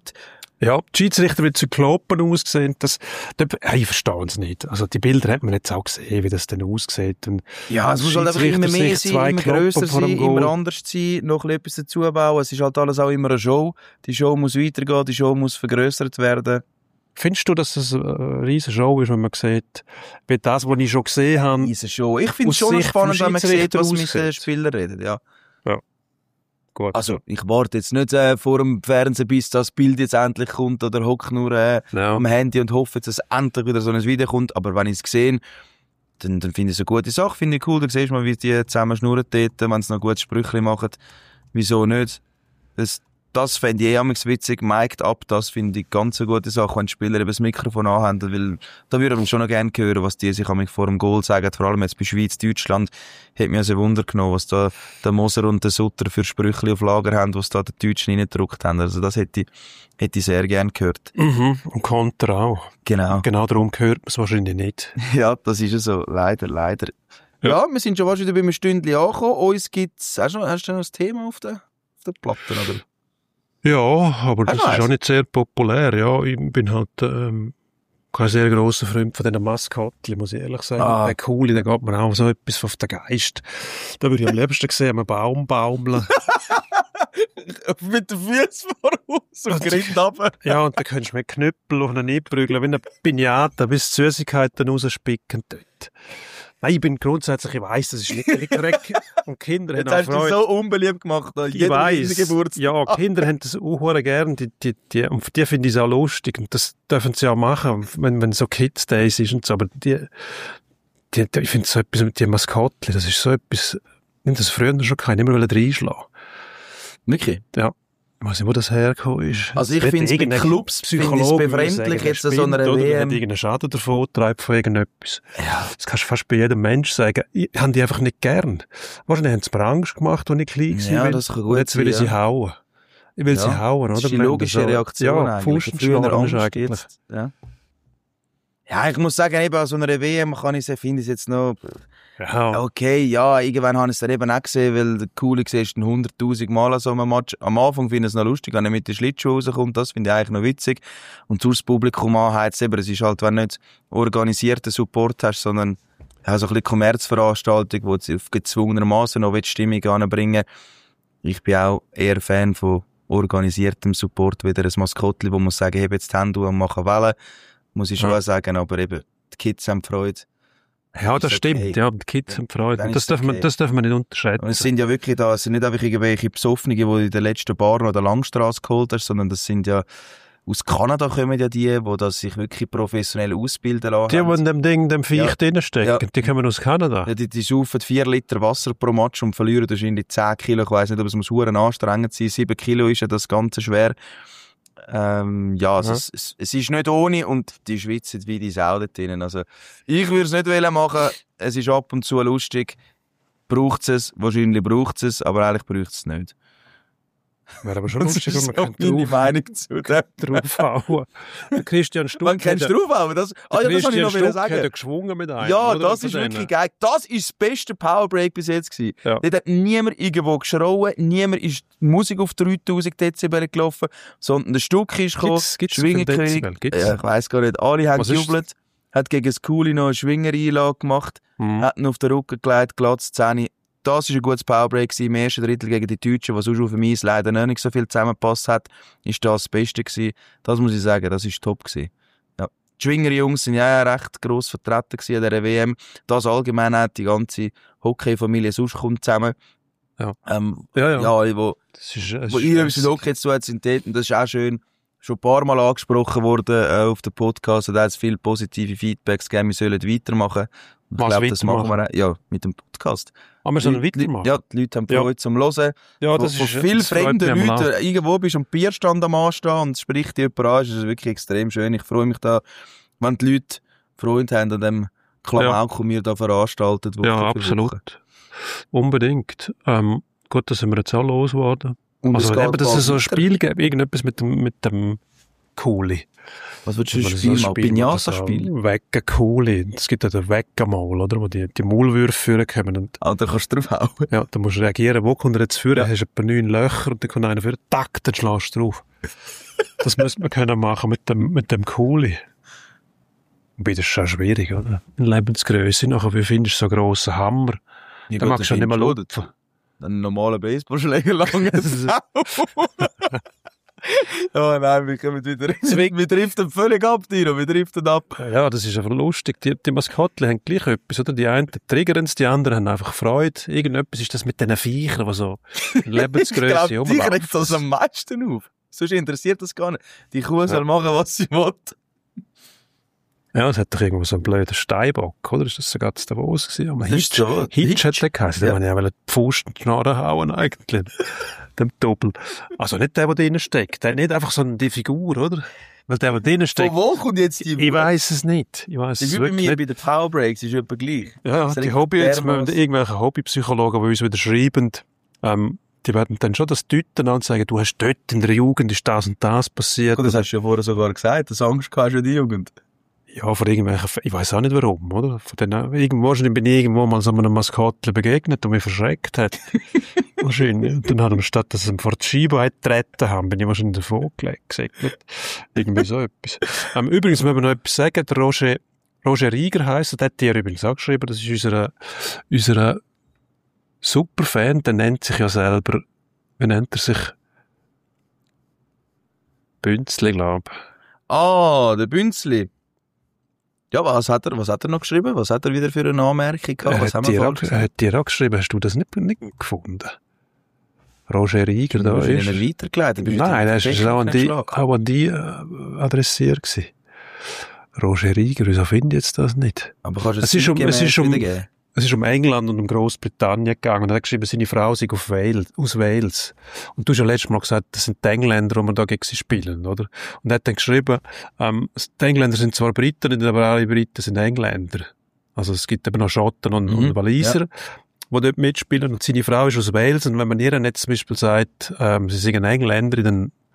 Ja, die Schiedsrichter wie Zyklopen ausgesehen, ich verstehe es nicht. Also, die Bilder hat man jetzt auch gesehen, wie das denn aussieht. Und ja, es muss halt einfach immer mehr sein, immer grösser sein, immer anders sein, noch etwas dazu bauen. Es ist halt alles auch immer eine Show. Die Show muss weitergehen, die Show muss vergrössert werden. Findest du, dass das eine riesen Show ist, wenn man sieht, wie das, was ich schon gesehen habe? Riesen Show. Ich finde es schon spannend, wenn man sieht, was mit den Spielern redet, ja. Ja. Gut. Also, ich warte jetzt nicht vor dem Fernsehen, bis das Bild jetzt endlich kommt, oder hocke nur am Handy und hoffe, dass endlich wieder so ein Video kommt. Aber wenn ich es sehe, dann finde ich es eine gute Sache, finde ich cool. Da siehst du mal, wie die zusammen schnurren dort, wenn sie noch gute Sprüche machen. Wieso nicht? Das fände ich amigs witzig, mic'd up, das finde ich ganz eine gute Sache, wenn die Spieler eben das Mikrofon anhaben, weil da würde man schon noch gerne hören, was die sich vor dem Goal sagen, vor allem jetzt bei Schweiz, Deutschland, hat mich also Wunder genommen, was da der Moser und der Sutter für Sprüche auf Lager haben, was da die Deutschen reingedruckt haben, also das hätte ich sehr gerne gehört. Mhm, und Konter auch. Genau. Genau darum gehört man es wahrscheinlich nicht. Ja, das ist ja so, leider. Ja, wir sind schon fast wieder bei einem Stündchen angekommen, uns gibt's, hast du noch ein Thema auf der Platte, oder? Ja, aber das ist auch nicht sehr populär. Ja, ich bin halt kein sehr grosser Freund von diesen Maskottchen, muss ich ehrlich sagen. Der Coole, der geht mir auch so etwas auf den Geist. Da würde ich am liebsten sehen, einen Baum baumeln. Mit den Füßen voraus und grinnt runter. Ja, und dann könntest du mit Knüppel auf einen einprügeln, wie eine Pinata, bis die Süßigkeiten rausspicken dort. Nein, ich bin grundsätzlich, ich weiss, das ist nicht korrekt. Und Kinder haben auch Freude. Jetzt hast du so unbeliebt gemacht. Ich weiss. Ja, Kinder haben das auch gern. Und für die finde ich es auch lustig. Und das dürfen sie auch machen, wenn so Kids Days ist und so. Aber ich finde so etwas mit den Maskottchen, das ist so etwas, ich habe das früher schon immer reinschlagen. Wirklich? Ja. Ich weiss nicht, wo das hergekommen ist. Also ich finde es bei Clubs befremdlich, jetzt so einer WM. Irgendeinen Schaden davon treibt von irgendetwas. Ja. Das kannst du fast bei jedem Menschen sagen. Ich habe die einfach nicht gern. Wahrscheinlich haben sie mir Angst gemacht, als ich klein war. Ja, das kann gut jetzt will ich sie hauen. Ich will sie hauen, oder? Das ist die logische Reaktion eigentlich. Ja, Fußenschlagen ist eigentlich. Ja. Ja, ich muss sagen, eben an so einer WM finde ich es jetzt noch... Ja. Okay, ja, irgendwann habe ich es dann eben auch gesehen, weil der Coole siehst du 100'000 Mal an so einem Match. Am Anfang finde ich es noch lustig, wenn er mit den Schlittschuhen rauskommt, das finde ich eigentlich noch witzig. Und sonst das Publikum anheizt, eben, es ist halt, wenn du nicht organisierten Support hast, sondern ja, so ein bisschen Kommerzveranstaltung, wo du auf gezwungenermassen noch Stimmung anbringen. Ich bin auch eher Fan von organisiertem Support, wieder ein Maskottchen, wo man sagen, heb jetzt die Hände und machen Wellen, muss ich schon auch sagen, aber eben, die Kids haben Freude. Ja, das stimmt. Okay. Ja, die Kids haben Freude. Dann Das ist dürfen okay. das dürfen wir nicht unterscheiden. Und es sind ja wirklich da, es sind nicht einfach irgendwelche Besoffene, die du in der letzten Bar noch an der Langstrasse geholt hast, sondern das sind ja, aus Kanada kommen ja die das sich wirklich professionell ausbilden lassen. Die in dem Viech Ja. drinstecken, Ja. die kommen aus Kanada. Ja, die saufen 4 Liter Wasser pro Match und verlieren wahrscheinlich 10 Kilo. Ich weiss nicht, ob es muss verdammt anstrengend sein. 7 Kilo ist ja das Ganze schwer. Also es ist nicht ohne und die schwitzen wie die Sau dort drinnen. Also, ich würde es nicht machen. Es ist ab und zu lustig. Braucht es? Wahrscheinlich braucht es, aber eigentlich braucht es nicht. Wäre aber schon Das lustig, ist wenn so man meine Meinung zu dem. draufhauen. Der Christian Stuck. Man kennst drauf, aber das kann ich noch Stuck sagen. hat geschwungen mit einem. Ja, oder? das Von ist denen. wirklich geil. Das ist das beste Powerbreak bis jetzt gewesen. Ja. Dort hat niemand irgendwo geschrauen, niemand ist die Musik auf 3000 Dezibel gelaufen, sondern der Stuck ist gekommen, Gibt's Schwingerkönig. Dezibel? Gibt's? Ja, ich weiss gar nicht, alle haben Was ist gejubelt, hat gegen das Coole noch eine Schwingereinlage gemacht, hat ihn auf den Rücken gelegt, glatt 10. Das war ein gutes Powerbreak gewesen. Im ersten Drittel gegen die Deutschen, was sonst auf dem Eis leider noch nicht so viel zusammengepasst hat, ist das Beste gewesen. Das muss ich sagen, das ist top gewesen. Ja. Die Schwinger-Jungs sind ja recht gross vertreten gewesen an dieser WM. Das allgemein auch, die ganze Hockey-Familie sonst kommt zusammen. Ja. Ja, wo Das ist ihr mit Hockey zu tun sind dort, und das ist auch schön. Schon ein paar Mal angesprochen worden auf dem Podcast, und da hat es viele positive Feedbacks gegeben, wir sollen weitermachen. Und ich glaube, das machen wir auch, ja, mit dem Podcast. Aber wir sollen weitermachen? Ja, die Leute haben Freude zum Hören. Ja, das Von ist vielen das freut fremden mich am Leuten. Irgendwo bist du am Bierstand am Anstehen und es spricht dich jemand an. Das ist wirklich extrem schön. Ich freue mich da, wenn die Leute Freude haben an dem Klamauk, den wir da veranstalten. Ja, Woche für Woche. absolut. Unbedingt. Gut, da sind wir jetzt alle losgeworden. Und Also, es geht eben, dass es bald so ein weiter. Spiel gibt, irgendetwas mit dem Coole. Was würdest du Also, spielen? so Mal Pignata-Spiel? Weggen Coole. Es gibt ja den Weggen-Mal, oder? Wo die Maulwürfe vorkommen. Und Ah, da kannst du drauf hauen. ja, da musst du reagieren. Wo kommt er jetzt vor? Hast etwa 9 Löcher und dann kommt einer vor. Tack, dann schlägst du drauf. Das müssen wir können machen mit dem Coole. Wobei, das ist schon schwierig, oder? In Lebensgröße nachher, wie findest du so einen grossen Hammer? Ja, Den gut, magst du ja nicht mehr findest lupfen. Einen normalen Baseballschläger lang. Ja, nein, wir kommen wieder. Wir driften völlig ab, Tino. Wir driften ab. Ja, das ist einfach lustig. Die Maskottchen haben gleich etwas, oder? Die einen triggern es, die anderen haben einfach Freude. Irgendetwas ist das mit diesen Viechern, die so in Lebensgröße Ich glaube, die regt das am meisten auf. Sonst interessiert das gar nicht. Die Kuh soll machen, was sie will. Ja, es hat doch irgendwo so einen blöden Steinbock, oder? Ist das sogar zu Davos gewesen? Aber Das ist so. Hitch hat der geheißen. Ja. Den wollte ich auch die Pfosten die Schnarren hauen, eigentlich. Dem Doppel. Also nicht der drinnen steckt. Der nicht einfach so die Figur, oder? Weil der drinnen steckt. Von wo kommt jetzt die? Ich weiss es nicht. Ich weiss Das es ist wie bei wirklich mir nicht. bei den Powerbreaks, ist etwa gleich. Ja, Das die regt Hobby, jetzt dermassen. müssen irgendwelche Hobbypsychologen, die uns wieder schreiben, die werden dann schon das deuten und sagen, du hast dort in der Jugend ist das und das passiert. Gut, das hast du ja vorher sogar gesagt, dass du Angst hast in der Jugend. Ja, von irgendwelchen, ich weiss auch nicht warum, oder? Von denen, wahrscheinlich bin ich irgendwo mal so einem Maskottchen begegnet und mich verschreckt hat. Wahrscheinlich. Und dann haben wir, statt dass sie ihn vor die Scheibe getreten haben, bin ich wahrscheinlich davon gelegt, gesegnet. Irgendwie so etwas. Übrigens, müssen wir noch etwas sagen, der Roger Rieger heisst, der hat dir übrigens auch geschrieben, das ist unser Superfan, der nennt sich ja selber, wie nennt er sich? Bünzli, glaub. Ah, der Bünzli. Ja, was hat er noch geschrieben? Was hat er wieder für eine Anmerkung gehabt? Was haben wir falsch Er gesagt? hat dir auch geschrieben, hast du das nicht gefunden? Roger Rieger, da Hast du ihn ist... nicht weitergeleitet? Nein, das ist auch an die adressiert gewesen. Roger Rieger, wieso finde ich jetzt das nicht? Aber kannst du Es ist wiedergeben? Es ist um England und um Großbritannien gegangen und er hat geschrieben, seine Frau sei aus Wales. Und du hast ja letztes Mal gesagt, das sind die Engländer, die wir da gegen sie spielen, oder? Und er hat dann geschrieben, die Engländer sind zwar Briten, aber alle Briten sind Engländer. Also es gibt eben noch Schotten und Waliser, die dort mitspielen und seine Frau ist aus Wales und wenn man ihr jetzt zum Beispiel sagt, sie sind Engländerin, dann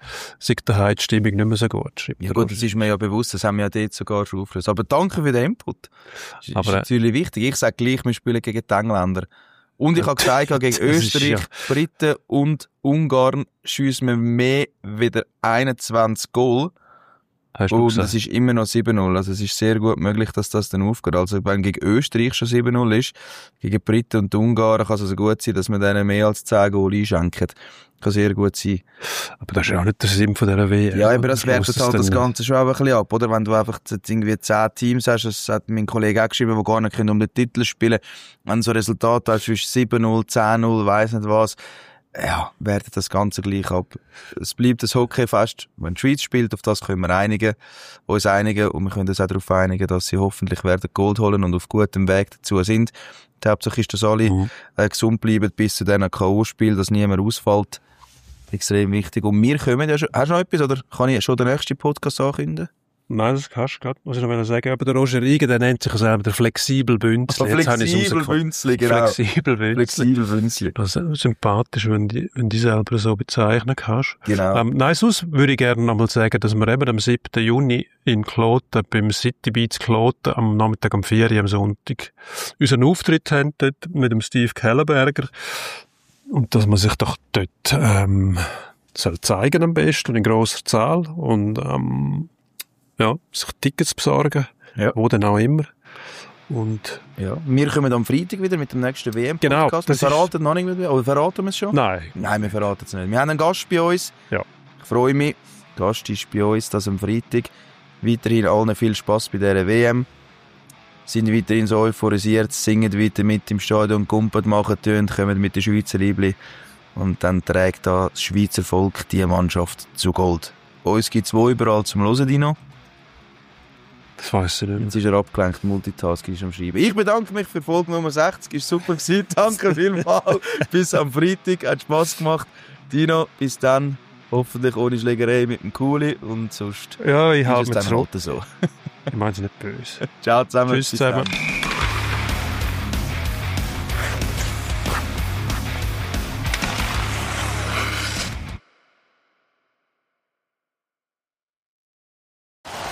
sei daheim die Stimmung nicht mehr so gut. Ja gut, das ist mir ja bewusst, das haben wir ja dort sogar schon aufgelöst. Aber danke für den Input. Das ist natürlich wichtig. Ich sage gleich, wir spielen gegen die Engländer. Und ich habe gesagt, gegen Österreich, Briten und Ungarn schiessen wir mehr wieder 21 Goal. Hast du und gesagt? es ist immer noch 7-0. Also es ist sehr gut möglich, dass das dann aufgeht. Also wenn gegen Österreich schon 7-0 ist, gegen Briten und Ungarn kann es also gut sein, dass wir denen mehr als 10 Goal einschenken. Kann sehr gut sein. Aber das ist ja auch nicht der Sinn von dieser WM. Ja, aber das wertet halt das dann- Ganze schon auch ein bisschen ab, oder? Wenn du einfach jetzt irgendwie 10 Teams hast, das hat mein Kollege auch geschrieben, die gar nicht um den Titel spielen können. Wenn du so Resultate hast, zwischen 7-0, 10-0, weiss nicht was, ja, wertet das Ganze gleich ab. Es bleibt das Hockeyfest. Wenn die Schweiz spielt, auf das können wir uns einigen und wir können uns auch darauf einigen, dass sie hoffentlich werden Gold holen und auf gutem Weg dazu sind. Die Hauptsache ist, dass alle gesund bleiben bis zu diesen K.O.-Spielen, dass niemand ausfällt. Extrem wichtig. Und wir kommen ja schon. Hast du noch etwas oder kann ich schon den nächsten Podcast ankündigen? Nein, das kannst du gerade, muss ich noch sagen. Aber der Roger Rieger, der nennt sich selber der Flexibel Bünzli. Flexibel Bünzli, genau. Flexibel Bünzli. Flexibel Bünzli. Das ist sympathisch, wenn die selber so bezeichnen kannst. Genau. Nein, sonst würde ich gerne noch mal sagen, dass wir eben am 7. Juni in Kloten, beim City Beats Kloten, am Nachmittag um 4 Uhr am Sonntag, unseren Auftritt haben dort mit dem Steve Kellenberger. Und dass man sich doch dort, soll zeigen am besten und in grosser Zahl und, ja, sich Tickets besorgen, Ja. wo denn auch immer. Und Ja. Wir kommen am Freitag wieder mit dem nächsten WM-Podcast. Genau, Wir das verraten noch nicht mehr, oder verraten wir es schon? nein, Nein, wir verraten es nicht. Wir haben einen Gast bei uns. Ja. Ich freue mich. Der Gast ist bei uns, das am Freitag. Weiterhin allen viel Spass bei dieser WM. Sind weiterhin so euphorisiert, singen weiter mit im Stadion, kumpeln, machen Töne, kommen mit den Schweizer Liebli. Und dann trägt da das Schweizer Volk die Mannschaft zu Gold. Uns gibt es wo überall zum Hören, Dino. das weiss ich nicht mehr. Jetzt ist er abgelenkt, Multitasking ist am Schreiben. Ich bedanke mich für Folge Nummer 60, ist super gewesen. Danke vielmals. Bis am Freitag, hat Spass gemacht. Dino, bis dann. Hoffentlich ohne Schlägerei mit dem Kuli und sonst Ja, ich ist halte es mich dann zurück. halt so. Ich meine es nicht böse. Ciao zusammen. Tschüss bis zusammen. dann.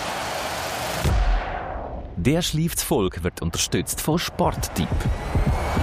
Der Schleifts Volk wird unterstützt von Sporttyp.